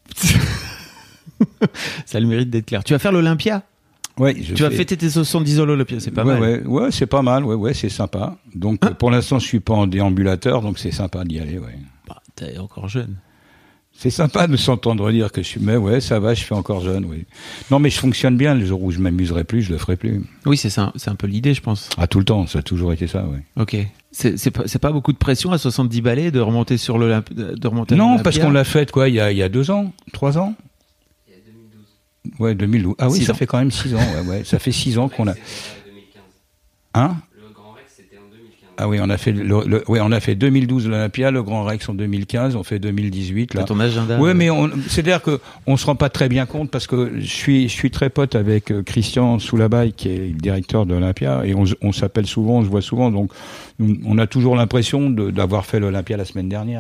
S3: Ça a le mérite d'être clair. Tu vas faire l'Olympia?
S4: Ouais, je
S3: Tu vas
S4: fais-
S3: fêter tes soixante-dix ans à l'Olympia, c'est pas
S4: ouais,
S3: mal.
S4: Ouais, ouais, c'est pas mal, ouais, ouais, c'est sympa. Donc, euh, pour l'instant, je suis pas en déambulateur, donc c'est sympa d'y aller, ouais.
S3: Bah, t'es encore jeune.
S4: C'est sympa de s'entendre dire que je suis, mais ouais, ça va, je suis encore jeune, oui. Non, mais je fonctionne bien, le jour où je m'amuserai plus, je le ferai plus.
S3: Oui, c'est ça, c'est un peu l'idée, je pense.
S4: Ah, tout le temps, ça a toujours été ça, ouais.
S3: Ok. C'est, c'est, pas, c'est pas beaucoup de pression à soixante-dix balais de remonter sur l'Olympia, de remonter à
S4: Non,
S3: l'Olympia.
S4: parce qu'on l'a fait, quoi, il y a, il y a deux ans, trois ans? Il y a deux mille douze. Ouais, deux mille douze. Ah oui,
S3: Six
S4: ça
S3: ans.
S4: fait quand même six ans, ouais, ouais. Ça fait six ans qu'on a. Hein?
S8: Le Grand Rex, c'était en deux mille quinze.
S4: Ah oui, on a fait le, le, oui, on a fait deux mille douze l'Olympia, le Grand Rex en deux mille quinze, on fait deux mille dix-huit là.
S3: T'as ton agenda.
S4: Oui, mais on, c'est-à-dire que on se rend pas très bien compte parce que je suis, je suis très pote avec Christian Soulabaille qui est le directeur de l'Olympia et on, on s'appelle souvent, on se voit souvent, donc on a toujours l'impression de, d'avoir fait l'Olympia la semaine dernière.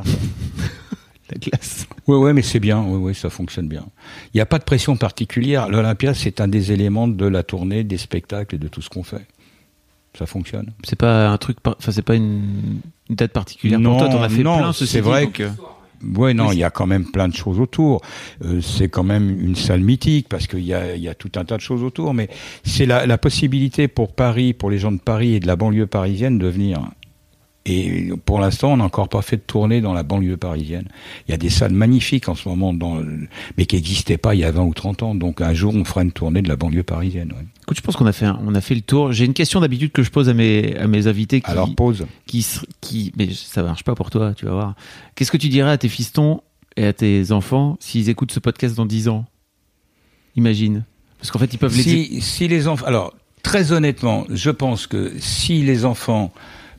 S3: La classe.
S4: Oui, oui, mais c'est bien, oui, oui, ça fonctionne bien. Il n'y a pas de pression particulière. L'Olympia, c'est un des éléments de la tournée, des spectacles et de tout ce qu'on fait. Ça fonctionne.
S3: C'est pas un truc, enfin c'est pas une, une date particulière
S4: non,
S3: pour toi. T'en as fait
S4: non,
S3: plein. Ceci
S4: c'est
S3: dit,
S4: vrai
S3: donc,
S4: que. Ouais, non, il y a quand même plein de choses autour. Euh, c'est quand même une salle mythique parce qu'il y a, il y a tout un tas de choses autour. Mais c'est la, la possibilité pour Paris, pour les gens de Paris et de la banlieue parisienne de venir. Et pour l'instant, on n'a encore pas fait de tournée dans la banlieue parisienne. Il y a des salles magnifiques en ce moment, dans, mais qui n'existaient pas il y a vingt ou trente ans. Donc un jour, on fera une tournée de la banlieue parisienne. Ouais.
S3: Écoute, je pense qu'on a fait, un, on a fait le tour. J'ai une question d'habitude que je pose à mes, à mes invités. Qui,
S4: Alors pose.
S3: Qui, qui, mais ça marche pas pour toi, tu vas voir. Qu'est-ce que tu dirais à tes fistons et à tes enfants s'ils écoutent ce podcast dans dix ans? Imagine. Parce qu'en fait, ils peuvent les...
S4: Si, si les enfants... Alors, très honnêtement, je pense que si les enfants...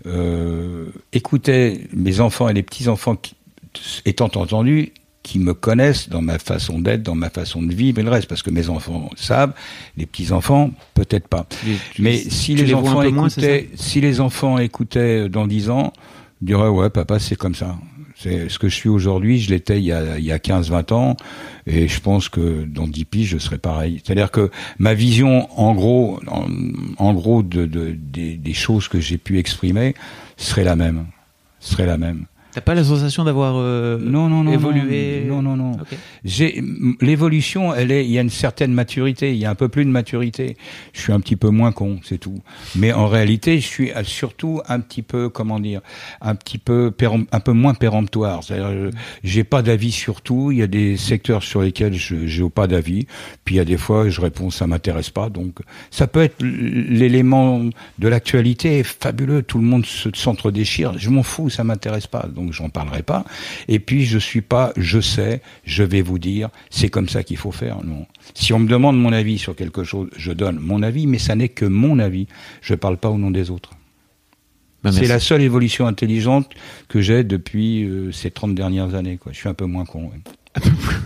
S4: Euh, écoutez, mes enfants et les petits-enfants qui, étant entendus, qui me connaissent dans ma façon d'être, dans ma façon de vivre et le reste, parce que mes enfants savent, les petits-enfants, peut-être pas. Tu, tu, Mais si les, les enfants écoutaient, moins, si les enfants écoutaient dans dix ans, ils diraient, ouais, papa, c'est comme ça. C'est ce que je suis aujourd'hui, je l'étais il y a, il y a quinze vingt ans, et je pense que dans dix piges, je serai pareil. C'est-à-dire que ma vision, en gros, en, en gros, de, de, des, des choses que j'ai pu exprimer, serait la même. Serait la même.
S3: T'as pas la sensation d'avoir euh,
S4: non, non, non,
S3: évolué?
S4: Non, non, non.
S3: Okay.
S4: J'ai, l'évolution, elle est, il y a une certaine maturité, il y a un peu plus de maturité. Je suis un petit peu moins con, c'est tout. Mais en réalité, je suis surtout un petit peu, comment dire, un petit peu, pérom, un peu moins péremptoire. C'est-à-dire, j'ai pas d'avis sur tout. Il y a des secteurs sur lesquels je, j'ai pas d'avis. Puis il y a des fois, je réponds, ça m'intéresse pas. Donc, ça peut être l'élément de l'actualité fabuleux. Tout le monde se s'entre-déchire. Je m'en fous, ça m'intéresse pas. Donc, donc j'en parlerai pas. Et puis je suis pas, je sais, je vais vous dire, c'est comme ça qu'il faut faire. Non. Si on me demande mon avis sur quelque chose, je donne mon avis, mais ça n'est que mon avis. Je parle pas au nom des autres. Ben, c'est la seule évolution intelligente que j'ai depuis euh, ces trente dernières années, quoi. Je suis un peu moins con. Ouais.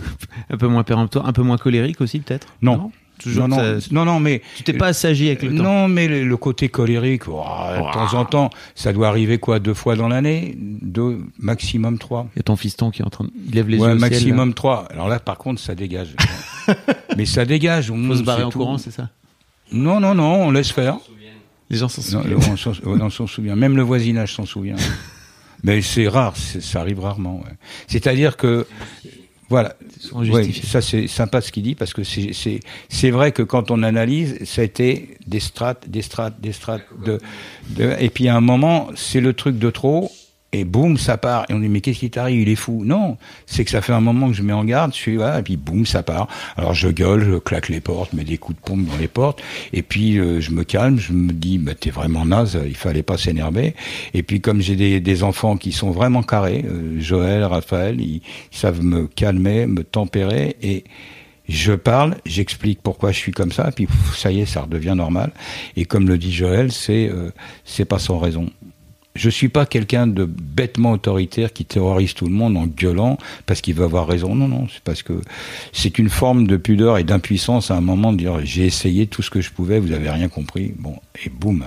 S3: Un peu moins péremptoire, un peu moins colérique aussi peut-être?
S4: Non. non Toujours
S3: non,
S4: non,
S3: ça...
S4: non, non, mais
S3: tu t'es pas assagi avec le temps.
S4: Non, mais le, le côté colérique, oh, de oh. temps en temps, ça doit arriver quoi, deux fois dans l'année, deux, maximum trois.
S3: Il y a ton fiston qui est en train, de... il lève les
S4: ouais,
S3: yeux au
S4: maximum
S3: ciel, là.
S4: trois. Alors là, par contre, ça dégage. Mais ça dégage.
S3: On faut se barrer en courant, c'est ça?
S4: Non, non, non, on laisse faire.
S3: Les gens s'en souviennent.
S4: Non, on s'en, on s'en souvient. Même le voisinage s'en souvient. Mais c'est rare, c'est, ça arrive rarement. Ouais. C'est-à-dire que. Voilà, ouais, ça c'est sympa ce qu'il dit parce que c'est c'est c'est vrai que quand on analyse, ça a été des strates, des strates, des strates de, de et puis à un moment c'est le truc de trop et boum ça part et on dit mais qu'est-ce qui t'arrive, il est fou. Non, c'est que ça fait un moment que je mets en garde, je suis voilà et puis boum ça part. Alors je gueule, je claque les portes, mets des coups de pompe dans les portes et puis euh, je me calme, je me dis bah t'es vraiment naze, il fallait pas s'énerver. Et puis comme j'ai des des enfants qui sont vraiment carrés, euh, Joël, Raphaël, ils, ils savent me calmer, me tempérer et je parle, j'explique pourquoi je suis comme ça, puis pff, ça y est, ça redevient normal. Et comme le dit Joël, c'est euh, c'est pas sans raison. Je suis pas quelqu'un de bêtement autoritaire qui terrorise tout le monde en gueulant parce qu'il veut avoir raison. Non, non, c'est parce que c'est une forme de pudeur et d'impuissance à un moment de dire j'ai essayé tout ce que je pouvais, vous avez rien compris. Bon, et boum.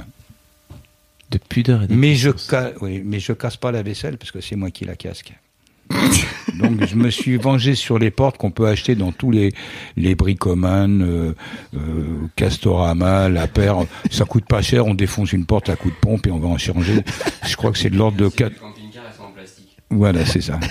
S3: De pudeur et d'impuissance.
S4: Mais je, ca... oui, mais je casse pas la vaisselle parce que c'est moi qui la casque. Donc je me suis vengé sur les portes qu'on peut acheter dans tous les les bricoman, euh, euh, Castorama, La Paire. Ça coûte pas cher, on défonce une porte à coup de pompe et on va en changer. Je crois que c'est de l'ordre de quatre. Voilà, c'est ça.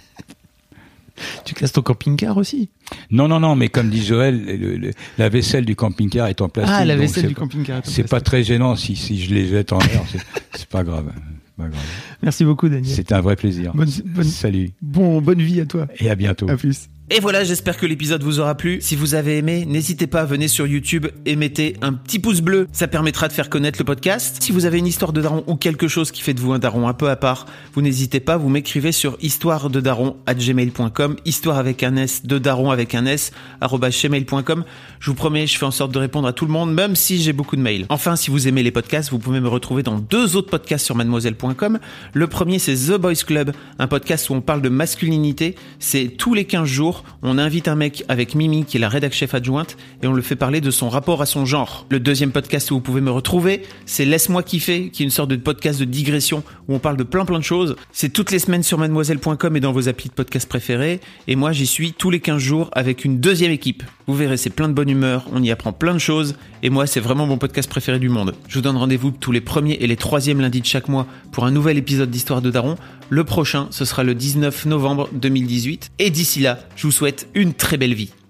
S3: Tu casses ton camping-car aussi?
S4: Non, non, non, mais comme dit Joël, le, le, la vaisselle du camping-car est en plastique.
S3: Ah, la vaisselle du camping-car est en plastique.
S4: C'est pas très gênant si si je les jette en l'air, c'est, c'est pas grave. Pas grave.
S3: Merci beaucoup, Daniel.
S4: C'était un vrai plaisir.
S3: Bonne, bonne,
S4: Salut.
S3: Bon, bonne vie à toi.
S4: Et à bientôt.
S3: À plus. Et voilà, j'espère que l'épisode vous aura plu. Si vous avez aimé, n'hésitez pas, venez sur YouTube et mettez un petit pouce bleu. Ça permettra de faire connaître le podcast. Si vous avez une histoire de daron ou quelque chose qui fait de vous un daron un peu à part, vous n'hésitez pas, vous m'écrivez sur histoire de daron arobase gmail point com, histoire avec un S, de daron avec un S, arobase gmail point com. Je vous promets, je fais en sorte de répondre à tout le monde, même si j'ai beaucoup de mails. Enfin, si vous aimez les podcasts, vous pouvez me retrouver dans deux autres podcasts sur mademoiselle point com. Le premier, c'est The Boys Club, un podcast où on parle de masculinité. C'est tous les quinze jours. On invite un mec avec Mimi, qui est la rédac chef adjointe, et on le fait parler de son rapport à son genre. Le deuxième podcast où vous pouvez me retrouver, c'est Laisse-moi kiffer, qui est une sorte de podcast de digression où on parle de plein plein de choses. C'est toutes les semaines sur mademoiselle point com et dans vos applis de podcast préférés. Et moi, j'y suis tous les quinze jours avec une deuxième équipe. Vous verrez, c'est plein de bonne humeur, on y apprend plein de choses. Et moi, c'est vraiment mon podcast préféré du monde. Je vous donne rendez-vous tous les premiers et les troisièmes lundis de chaque mois pour un nouvel épisode d'Histoire de Daron. Le prochain, ce sera le dix-neuf novembre deux mille dix-huit. Et d'ici là, je vous souhaite une très belle vie.